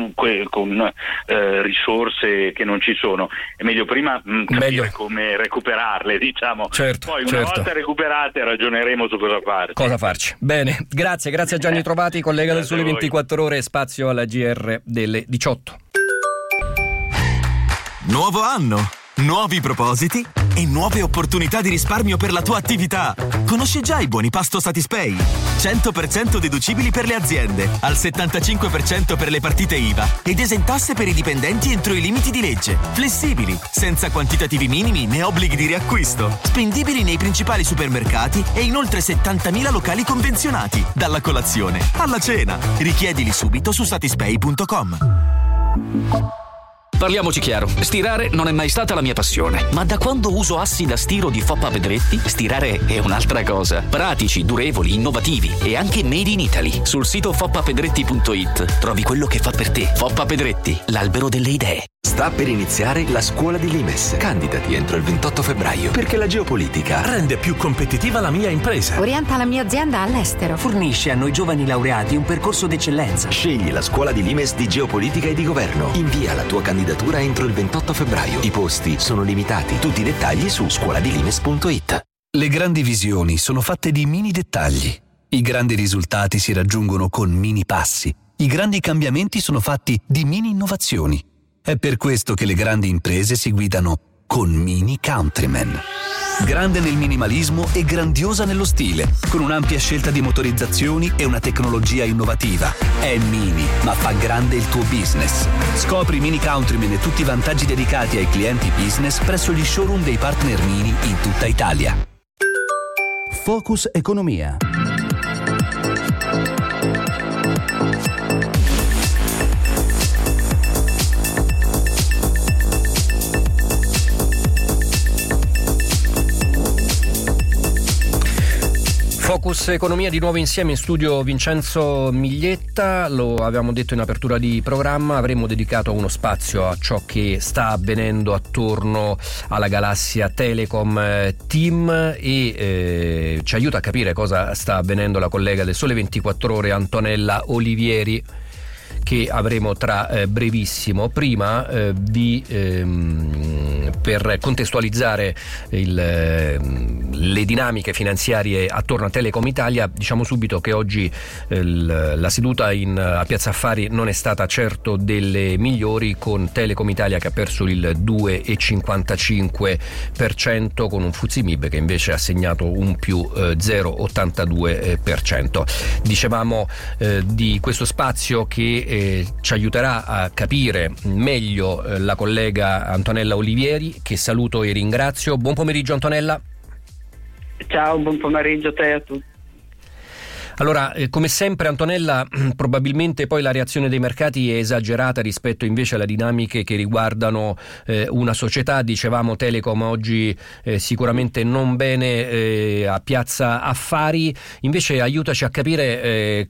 risorse che non ci sono, è meglio prima capire come recuperarle, diciamo. Poi una volta recuperate ragioneremo su cosa farci. Bene, grazie a Gianni Trovati, collega del Sole 24 Ore, spazio alla GR delle 18. Nuovo anno, nuovi propositi, e nuove opportunità di risparmio per la tua attività. Conosci già i buoni pasto Satispay? 100% deducibili per le aziende, al 75% per le partite IVA ed esentasse per i dipendenti entro i limiti di legge. Flessibili, senza quantitativi minimi né obblighi di riacquisto. Spendibili nei principali supermercati e in oltre 70.000 locali convenzionati. Dalla colazione alla cena. Richiedili subito su satispay.com. Parliamoci chiaro, stirare non è mai stata la mia passione, ma da quando uso assi da stiro di Foppa Pedretti, stirare è un'altra cosa. Pratici, durevoli, innovativi e anche made in Italy. Sul sito foppapedretti.it trovi quello che fa per te. Foppa Pedretti, l'albero delle idee. Sta per iniziare la scuola di Limes. Candidati entro il 28 febbraio, perché la geopolitica rende più competitiva la mia impresa. Orienta la mia azienda all'estero. Fornisce a noi giovani laureati un percorso d'eccellenza. Scegli la scuola di Limes di geopolitica e di governo. Invia la tua candidatura entro il 28 febbraio. I posti sono limitati. Tutti i dettagli su scuoladilimes.it. Le grandi visioni sono fatte di mini dettagli. I grandi risultati si raggiungono con mini passi. I grandi cambiamenti sono fatti di mini innovazioni. È per questo che le grandi imprese si guidano con Mini Countryman. Grande nel minimalismo e grandiosa nello stile, con un'ampia scelta di motorizzazioni e una tecnologia innovativa. È mini, ma fa grande il tuo business. Scopri Mini Countryman e tutti i vantaggi dedicati ai clienti business presso gli showroom dei partner Mini in tutta Italia. Focus Economia. Focus Economia di nuovo insieme in studio Vincenzo Miglietta. Lo avevamo detto in apertura di programma, avremmo dedicato uno spazio a ciò che sta avvenendo attorno alla galassia Telecom Team e ci aiuta a capire cosa sta avvenendo la collega del Sole 24 Ore Antonella Olivieri, che avremo tra brevissimo. Prima per contestualizzare le dinamiche finanziarie attorno a Telecom Italia, diciamo subito che oggi la seduta a Piazza Affari non è stata certo delle migliori, con Telecom Italia che ha perso il 2,55%, con un FTSE MIB che invece ha segnato un più 0,82%. Dicevamo di questo spazio che ci aiuterà a capire meglio la collega Antonella Olivieri, che saluto e ringrazio. Buon pomeriggio Antonella. Ciao, buon pomeriggio a te e a tutti. Allora, come sempre Antonella, probabilmente poi la reazione dei mercati è esagerata rispetto invece alle dinamiche che riguardano una società. Dicevamo Telecom oggi sicuramente non bene a Piazza Affari, invece aiutaci a capire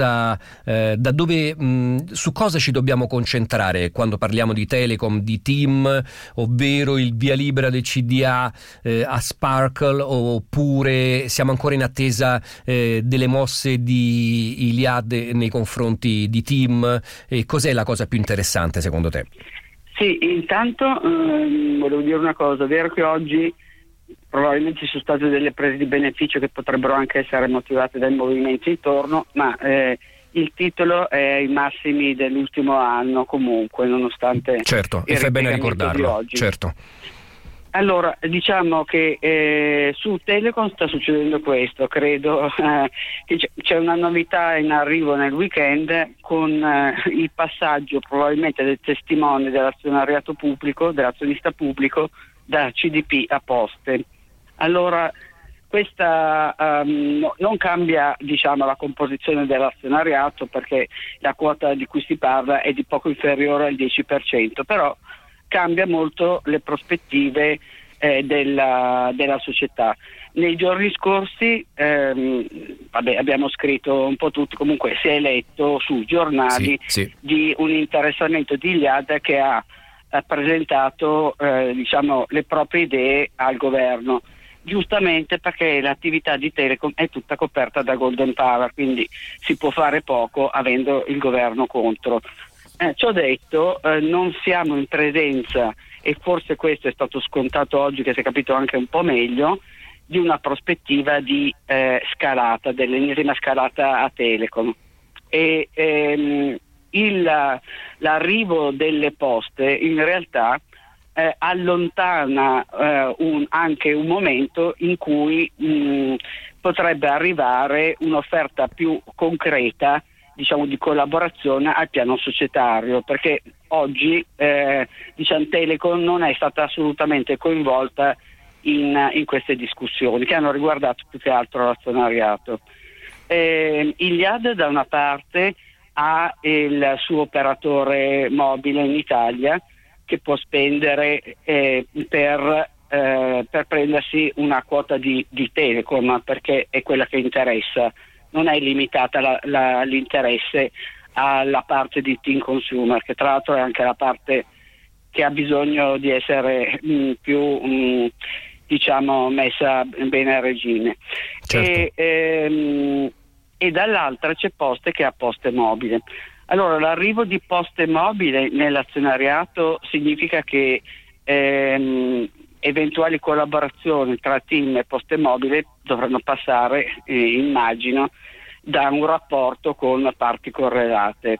da dove, su cosa ci dobbiamo concentrare quando parliamo di Telecom, di Team, ovvero il via libera del CDA a Sparkle, oppure siamo ancora in attesa delle mosse di Iliad nei confronti di Team. Cos'è la cosa più interessante secondo te? Sì, intanto volevo dire una cosa. È vero che oggi probabilmente ci sono state delle prese di beneficio che potrebbero anche essere motivate dai movimenti intorno, ma il titolo è ai massimi dell'ultimo anno comunque, nonostante certo, e fai bene a ricordarlo. Certo. Allora, diciamo che su Telecom sta succedendo questo, credo che c'è una novità in arrivo nel weekend con il passaggio probabilmente del testimone dell'azionariato pubblico, dell'azionista pubblico, da CDP a Poste. Allora, questa non cambia, diciamo, la composizione dell'azionariato, perché la quota di cui si parla è di poco inferiore al 10%, però cambia molto le prospettive della società. Nei giorni scorsi abbiamo scritto un po' tutti, comunque si è letto sui giornali di un interessamento di Iliad che ha presentato diciamo le proprie idee al governo, giustamente perché l'attività di Telecom è tutta coperta da Golden Power, quindi si può fare poco avendo il governo contro. Ciò detto, non siamo in presenza, e forse questo è stato scontato oggi, che si è capito anche un po' meglio, di una prospettiva di scalata, dell'ennesima scalata a Telecom. E l'arrivo delle Poste in realtà allontana anche un momento in cui potrebbe arrivare un'offerta più concreta, diciamo, di collaborazione al piano societario, perché oggi Telecom non è stata assolutamente coinvolta in queste discussioni che hanno riguardato più che altro l'azionariato. Iliad da una parte ha il suo operatore mobile in Italia che può spendere per prendersi una quota di Telecom, perché è quella che interessa, non è limitata l'interesse alla parte di TIM Consumer, che tra l'altro è anche la parte che ha bisogno di essere più diciamo messa bene a regime. Certo. E dall'altra c'è Poste che ha Poste Mobile. Allora, l'arrivo di Poste Mobile nell'azionariato significa che eventuali collaborazioni tra TIM e Poste Mobile dovranno passare, immagino, da un rapporto con parti correlate.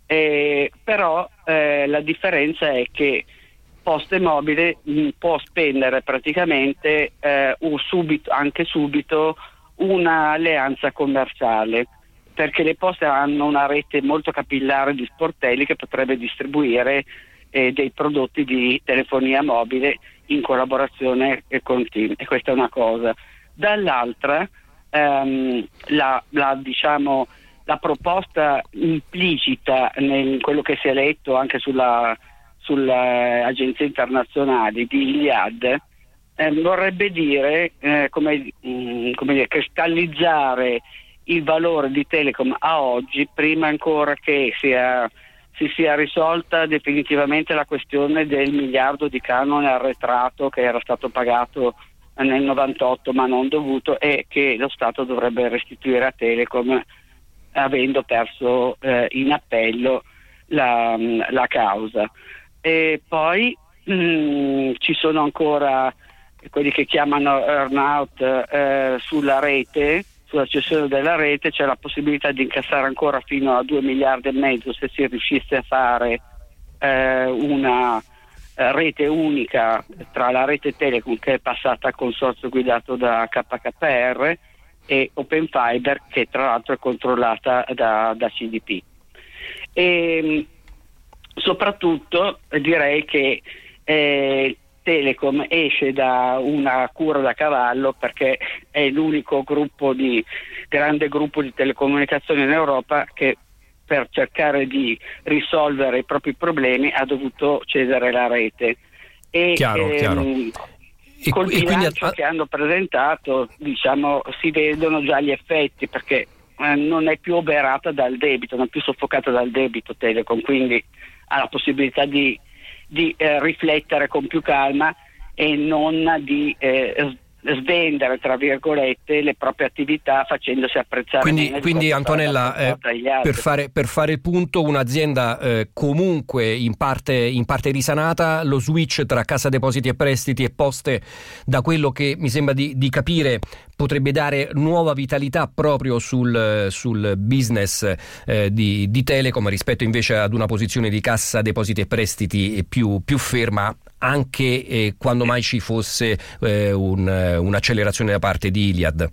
Però la differenza è che Poste Mobile può spendere praticamente subito un'alleanza commerciale, perché le poste hanno una rete molto capillare di sportelli che potrebbe distribuire dei prodotti di telefonia mobile in collaborazione con TIM, e questa è una cosa. Dall'altra la proposta implicita in quello che si è letto anche sulle agenzie internazionali di Iliad vorrebbe dire come dire, cristallizzare il valore di Telecom a oggi, prima ancora che si sia risolta definitivamente la questione del miliardo di canone arretrato che era stato pagato nel 98 ma non dovuto, e che lo Stato dovrebbe restituire a Telecom avendo perso in appello la causa. E poi ci sono ancora quelli che chiamano earn-out sulla rete, sulla cessione della rete. C'è la possibilità di incassare ancora fino a 2 miliardi e mezzo se si riuscisse a fare una rete unica tra la rete Telecom, che è passata al consorzio guidato da KKR, e Open Fiber, che tra l'altro è controllata da CDP. E soprattutto direi che Telecom esce da una cura da cavallo, perché è l'unico grande gruppo di telecomunicazioni in Europa che per cercare di risolvere i propri problemi ha dovuto cedere la rete. Chiaro. Col bilancio che hanno presentato, diciamo, si vedono già gli effetti, perché non è più oberata dal debito, non è più soffocata dal debito Telecom, quindi ha la possibilità di riflettere con più calma e non di svendere, tra virgolette, le proprie attività facendosi apprezzare. Quindi Antonella, per fare il punto, un'azienda comunque in parte risanata, lo switch tra Cassa Depositi e Prestiti e Poste, da quello che mi sembra di capire, potrebbe dare nuova vitalità proprio sul business di Telecom, rispetto invece ad una posizione di Cassa Depositi e Prestiti più ferma, anche quando mai ci fosse un'accelerazione da parte di Iliad.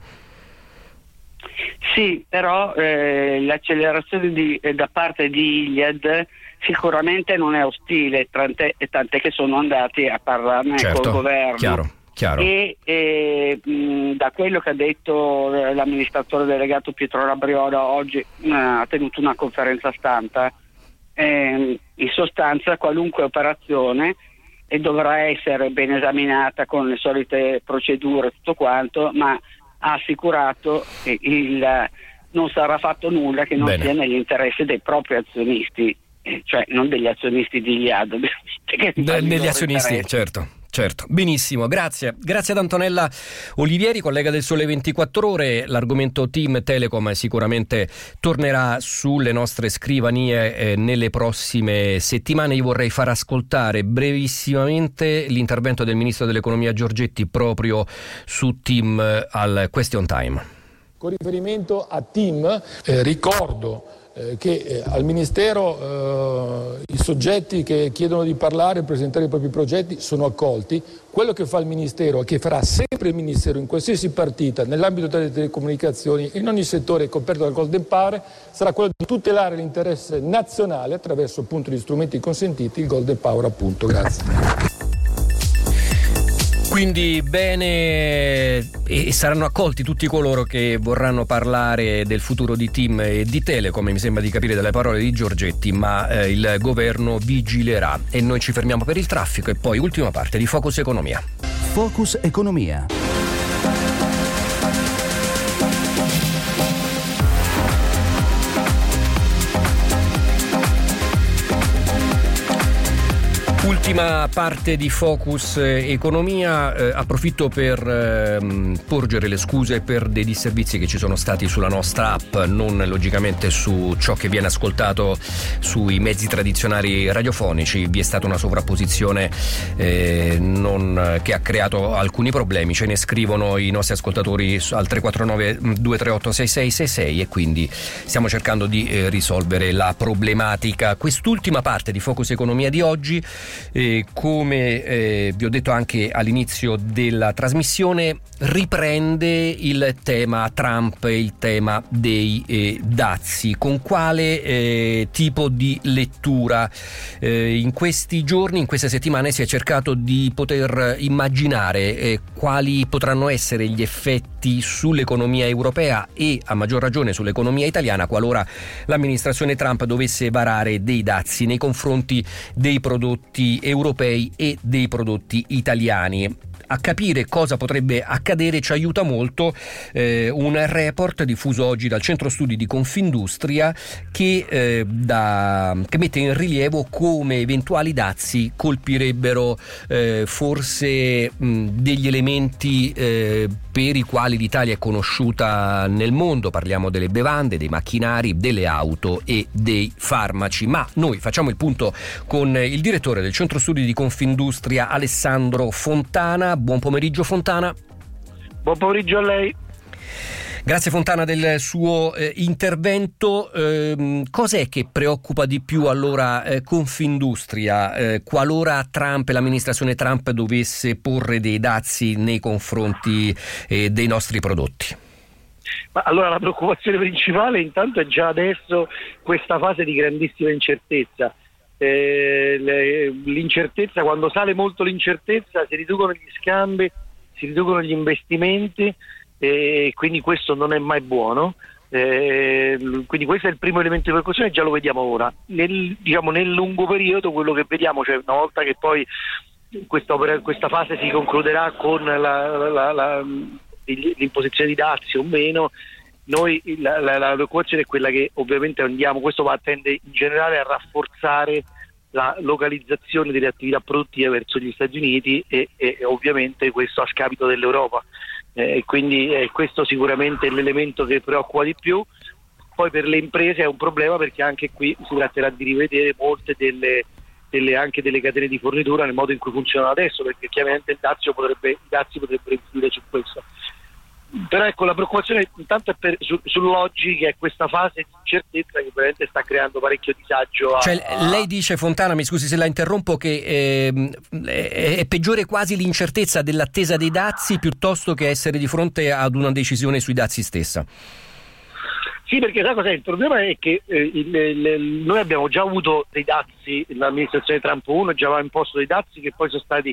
Sì, però l'accelerazione da parte di Iliad sicuramente non è ostile, tant'è che sono andati a parlarne col governo. Chiaro. E da quello che ha detto l'amministratore delegato Pietro Labriola oggi, ha tenuto una conferenza stampa, in sostanza qualunque operazione dovrà essere ben esaminata con le solite procedure, tutto quanto, ma ha assicurato che non sarà fatto nulla che non sia nell'interesse dei propri azionisti, cioè non degli azionisti di Iliad, degli azionisti, certo. Benissimo, grazie ad Antonella Olivieri, collega del Sole 24 Ore. L'argomento TIM Telecom sicuramente tornerà sulle nostre scrivanie nelle prossime settimane. Io vorrei far ascoltare brevissimamente l'intervento del Ministro dell'Economia Giorgetti proprio su TIM al Question Time. Con riferimento a TIM, ricordo che al Ministero i soggetti che chiedono di parlare e presentare i propri progetti sono accolti. Quello che fa il Ministero e che farà sempre il Ministero in qualsiasi partita nell'ambito delle telecomunicazioni in ogni settore coperto dal Golden Power sarà quello di tutelare l'interesse nazionale attraverso appunto gli strumenti consentiti, il Golden Power appunto. Grazie. Quindi bene, e saranno accolti tutti coloro che vorranno parlare del futuro di TIM e di Telecom, mi sembra di capire dalle parole di Giorgetti, ma il governo vigilerà. E noi ci fermiamo per il traffico e poi ultima parte di Focus Economia. Focus Economia. Ultima parte di Focus Economia, approfitto per porgere le scuse per dei disservizi che ci sono stati sulla nostra app, non logicamente su ciò che viene ascoltato sui mezzi tradizionali radiofonici. Vi è stata una sovrapposizione che ha creato alcuni problemi, ce ne scrivono i nostri ascoltatori al 349 238 6666 e quindi stiamo cercando di risolvere la problematica. Quest'ultima parte di Focus Economia di oggi, come vi ho detto anche all'inizio della trasmissione, riprende il tema Trump e il tema dei dazi. Con quale tipo di lettura? In questi giorni, in queste settimane si è cercato di poter immaginare quali potranno essere gli effetti sull'economia europea e a maggior ragione sull'economia italiana qualora l'amministrazione Trump dovesse varare dei dazi nei confronti dei prodotti europei e dei prodotti italiani. A capire cosa potrebbe accadere ci aiuta molto un report diffuso oggi dal Centro Studi di Confindustria che mette in rilievo come eventuali dazi colpirebbero forse degli elementi per i quali l'Italia è conosciuta nel mondo. Parliamo delle bevande, dei macchinari, delle auto e dei farmaci. Ma noi facciamo il punto con il direttore del Centro Studi di Confindustria, Alessandro Fontana. Buon pomeriggio Fontana. Buon pomeriggio a lei. Grazie Fontana del suo intervento. Cos'è che preoccupa di più allora Confindustria qualora Trump e l'amministrazione Trump dovesse porre dei dazi nei confronti dei nostri prodotti? Ma allora la preoccupazione principale intanto è già adesso questa fase di grandissima incertezza. L'incertezza, quando sale molto l'incertezza, si riducono gli scambi, si riducono gli investimenti e quindi questo non è mai buono. Quindi questo è il primo elemento di preoccupazione, già lo vediamo ora. Nel lungo periodo quello che vediamo, cioè una volta che poi questa fase si concluderà con l'imposizione di dazi o meno, noi la preoccupazione è quella che ovviamente questo tende in generale a rafforzare la localizzazione delle attività produttive verso gli Stati Uniti e ovviamente questo a scapito dell'Europa. Quindi questo sicuramente è l'elemento che preoccupa di più. Poi per le imprese è un problema perché anche qui si tratterà di rivedere molte anche delle catene di fornitura nel modo in cui funzionano adesso, perché chiaramente i dazi potrebbero influire su questo. Però ecco, la preoccupazione intanto è sull'oggi, che è questa fase di incertezza che veramente sta creando parecchio disagio. Lei dice, Fontana, mi scusi se la interrompo, che è peggiore quasi l'incertezza dell'attesa dei dazi piuttosto che essere di fronte ad una decisione sui dazi stessa. Sì, perché sai cos'è? Il problema è che noi abbiamo già avuto dei dazi, l'amministrazione Trump 1 già aveva imposto dei dazi che poi sono stati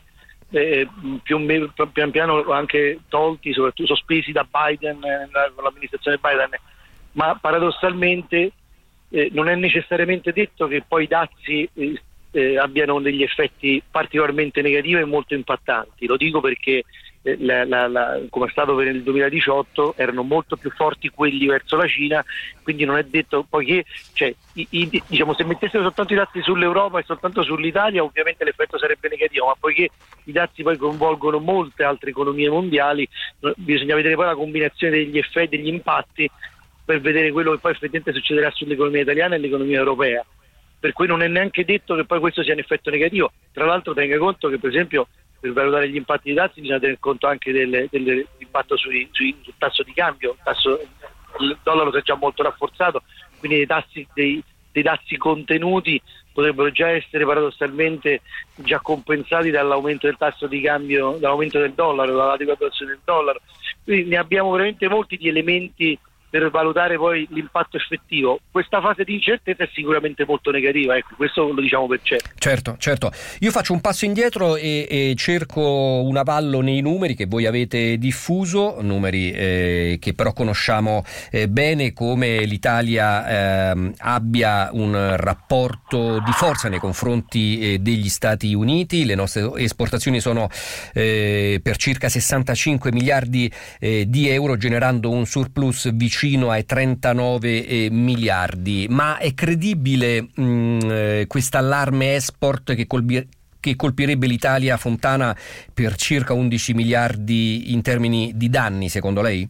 pian piano anche tolti, soprattutto sospesi da Biden, con l'amministrazione Biden, ma paradossalmente non è necessariamente detto che poi i dazi abbiano degli effetti particolarmente negativi e molto impattanti. Lo dico perché come è stato per il 2018 erano molto più forti quelli verso la Cina, quindi non è detto, poiché se mettessero soltanto i dazi sull'Europa e soltanto sull'Italia ovviamente l'effetto sarebbe negativo, ma poiché i dazi poi coinvolgono molte altre economie mondiali, bisogna vedere poi la combinazione degli effetti, degli impatti, per vedere quello che poi effettivamente succederà sull'economia italiana e l'economia europea. Per cui non è neanche detto che poi questo sia un effetto negativo. Tra l'altro tenga conto che per esempio per valutare gli impatti dei dazi bisogna tener conto anche dell'impatto sul tasso di cambio. Il dollaro si è già molto rafforzato, quindi dei dazi contenuti potrebbero già essere paradossalmente già compensati dall'aumento del tasso di cambio, dall'aumento del dollaro, dalla devaluazione del dollaro. Quindi ne abbiamo veramente molti di elementi per valutare poi l'impatto effettivo. Questa fase di incertezza è sicuramente molto negativa, ecco, questo lo diciamo per certo. Certo. Io faccio un passo indietro e cerco un avallo nei numeri che voi avete diffuso, numeri che però conosciamo bene, come l'Italia abbia un rapporto di forza nei confronti degli Stati Uniti. Le nostre esportazioni sono per circa 65 miliardi di euro, generando un surplus vicino ai 39 miliardi. Ma è credibile questo allarme export che colpirebbe l'Italia, Fontana, per circa 11 miliardi in termini di danni, secondo lei?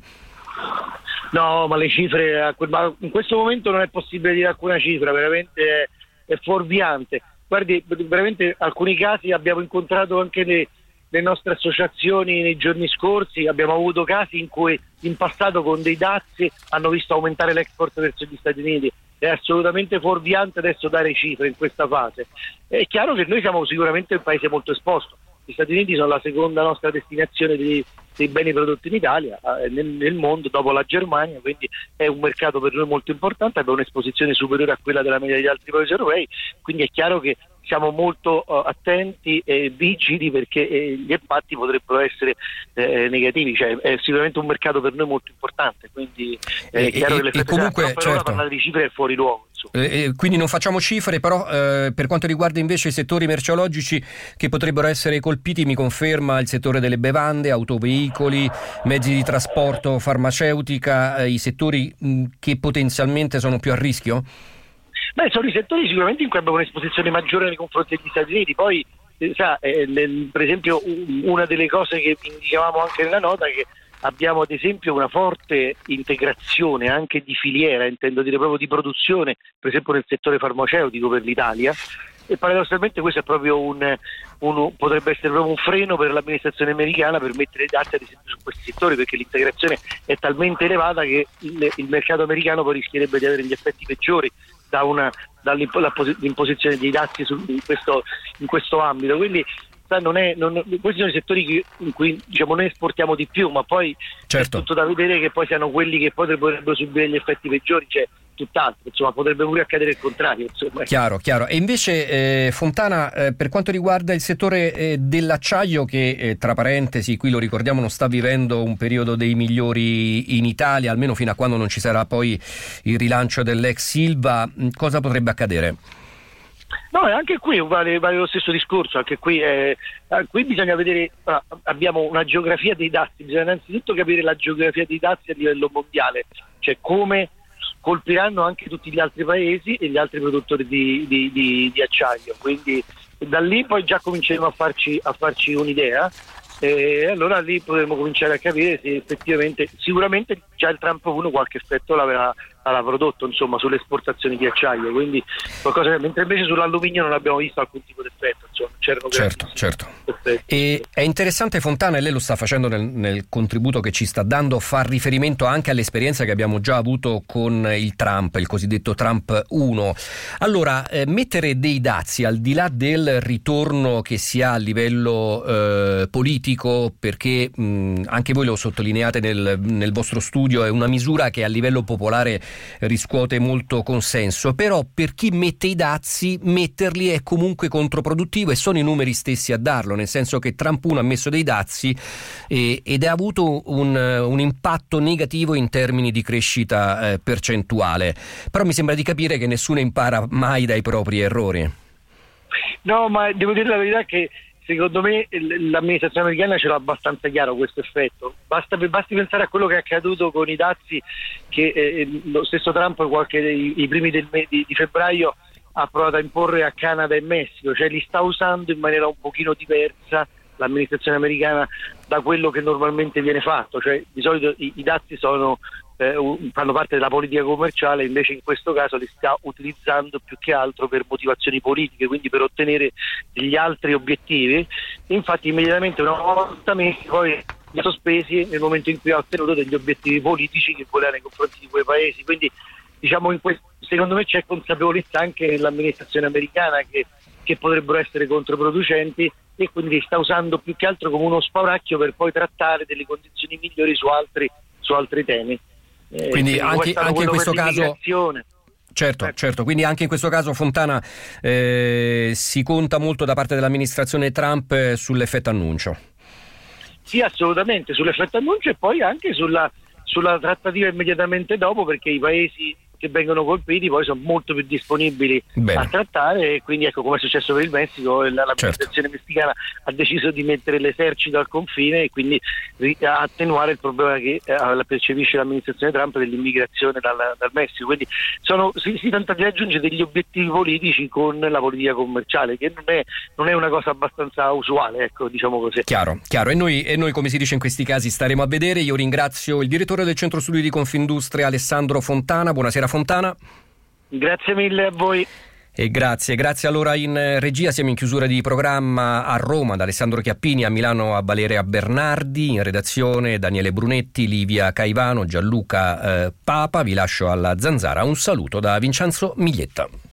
No, ma le cifre in questo momento non è possibile dire alcuna cifra, veramente è fuorviante. Guardi, veramente alcuni casi abbiamo incontrato anche le nostre associazioni nei giorni scorsi, abbiamo avuto casi in cui in passato con dei dazi hanno visto aumentare l'export verso gli Stati Uniti. È assolutamente fuorviante adesso dare cifre in questa fase. È chiaro che noi siamo sicuramente un paese molto esposto. Gli Stati Uniti sono la seconda nostra destinazione dei beni prodotti in Italia, nel mondo, dopo la Germania, quindi è un mercato per noi molto importante, abbiamo un'esposizione superiore a quella della media degli altri paesi europei, quindi è chiaro che siamo molto attenti e vigili perché gli impatti potrebbero essere negativi, cioè è sicuramente un mercato per noi molto importante, quindi è chiaro che l'effetto comunque, certo, parlare di cifre è fuori luogo. Quindi non facciamo cifre, però per quanto riguarda invece i settori merceologici che potrebbero essere colpiti, mi conferma il settore delle bevande, autoveicoli, mezzi di trasporto, farmaceutica, i settori che potenzialmente sono più a rischio? Beh, sono i settori sicuramente in cui abbiamo un'esposizione maggiore nei confronti degli Stati Uniti. Poi, per esempio, una delle cose che indicavamo anche nella nota è che abbiamo ad esempio una forte integrazione anche di filiera, intendo dire proprio di produzione, per esempio nel settore farmaceutico per l'Italia, e paradossalmente questo è proprio potrebbe essere proprio un freno per l'amministrazione americana per mettere dazi ad esempio su questi settori, perché l'integrazione è talmente elevata che il mercato americano poi rischierebbe di avere gli effetti peggiori dall'imposizione dei dazi in questo ambito. Quindi questi sono i settori in cui diciamo noi esportiamo di più, ma poi certo, è tutto da vedere che poi siano quelli che poi potrebbero subire gli effetti peggiori, cioè tutt'altro, insomma potrebbe pure accadere il contrario, insomma. Chiaro. E invece Fontana, per quanto riguarda il settore dell'acciaio, che tra parentesi, qui lo ricordiamo, non sta vivendo un periodo dei migliori in Italia, almeno fino a quando non ci sarà poi il rilancio dell'ex Ilva, cosa potrebbe accadere? No, anche qui vale lo stesso discorso, anche qui bisogna vedere, abbiamo una geografia dei dazi, bisogna innanzitutto capire la geografia dei dazi a livello mondiale, cioè come colpiranno anche tutti gli altri paesi e gli altri produttori di acciaio, quindi da lì poi già cominceremo a farci un'idea, e allora lì potremo cominciare a capire se effettivamente, sicuramente già il Trump 1 qualche effetto l'aveva prodotto, insomma, sulle esportazioni di acciaio, quindi qualcosa, mentre invece sull'alluminio non abbiamo visto alcun tipo di effetto, insomma, c'erano certo. E è interessante, Fontana, e lei lo sta facendo nel contributo che ci sta dando, far riferimento anche all'esperienza che abbiamo già avuto con il Trump, il cosiddetto Trump 1. Allora, mettere dei dazi al di là del ritorno che si ha a livello politico, perché anche voi lo sottolineate nel vostro studio, è una misura che a livello popolare riscuote molto consenso, però per chi mette i dazi, metterli è comunque controproductivo, e sono i numeri stessi a darlo, nel senso che Trump 1 ha messo dei dazi ed ha avuto un impatto negativo in termini di crescita percentuale, però mi sembra di capire che nessuno impara mai dai propri errori. No, ma devo dire la verità che secondo me l'amministrazione americana ce l'ha abbastanza chiaro questo effetto. Basti pensare a quello che è accaduto con i dazi che lo stesso Trump i primi di febbraio ha provato a imporre a Canada e Messico, cioè li sta usando in maniera un pochino diversa l'amministrazione americana da quello che normalmente viene fatto, cioè di solito i dazi fanno parte della politica commerciale, invece in questo caso li sta utilizzando più che altro per motivazioni politiche, quindi per ottenere degli altri obiettivi. Infatti immediatamente una volta messi poi li ha sospesi nel momento in cui ha ottenuto degli obiettivi politici che voleva nei confronti di quei paesi, quindi diciamo secondo me c'è consapevolezza anche nell'amministrazione americana che potrebbero essere controproducenti, e quindi sta usando più che altro come uno spauracchio per poi trattare delle condizioni migliori su altri temi. Quindi anche in questo caso certo, quindi anche in questo caso, Fontana, si conta molto da parte dell'amministrazione Trump sull'effetto annuncio. Sì, assolutamente, sull'effetto annuncio e poi anche sulla trattativa immediatamente dopo, perché i paesi che vengono colpiti poi sono molto più disponibili a trattare, e quindi ecco, come è successo per il Messico, l'amministrazione messicana ha deciso di mettere l'esercito al confine e quindi attenuare il problema che percepisce l'amministrazione Trump dell'immigrazione dal Messico. Quindi si tenta di raggiungere degli obiettivi politici con la politica commerciale, che non è una cosa abbastanza usuale, ecco, diciamo così. Chiaro. E noi, come si dice in questi casi, staremo a vedere. Io ringrazio il direttore del Centro Studi di Confindustria, Alessandro Fontana. Buonasera Fontana. Grazie mille a voi. E grazie allora in regia. Siamo in chiusura di programma a Roma, da Alessandro Chiappini, a Milano a Valeria Bernardi, in redazione Daniele Brunetti, Livia Caivano, Gianluca Papa. Vi lascio alla Zanzara. Un saluto da Vincenzo Miglietta.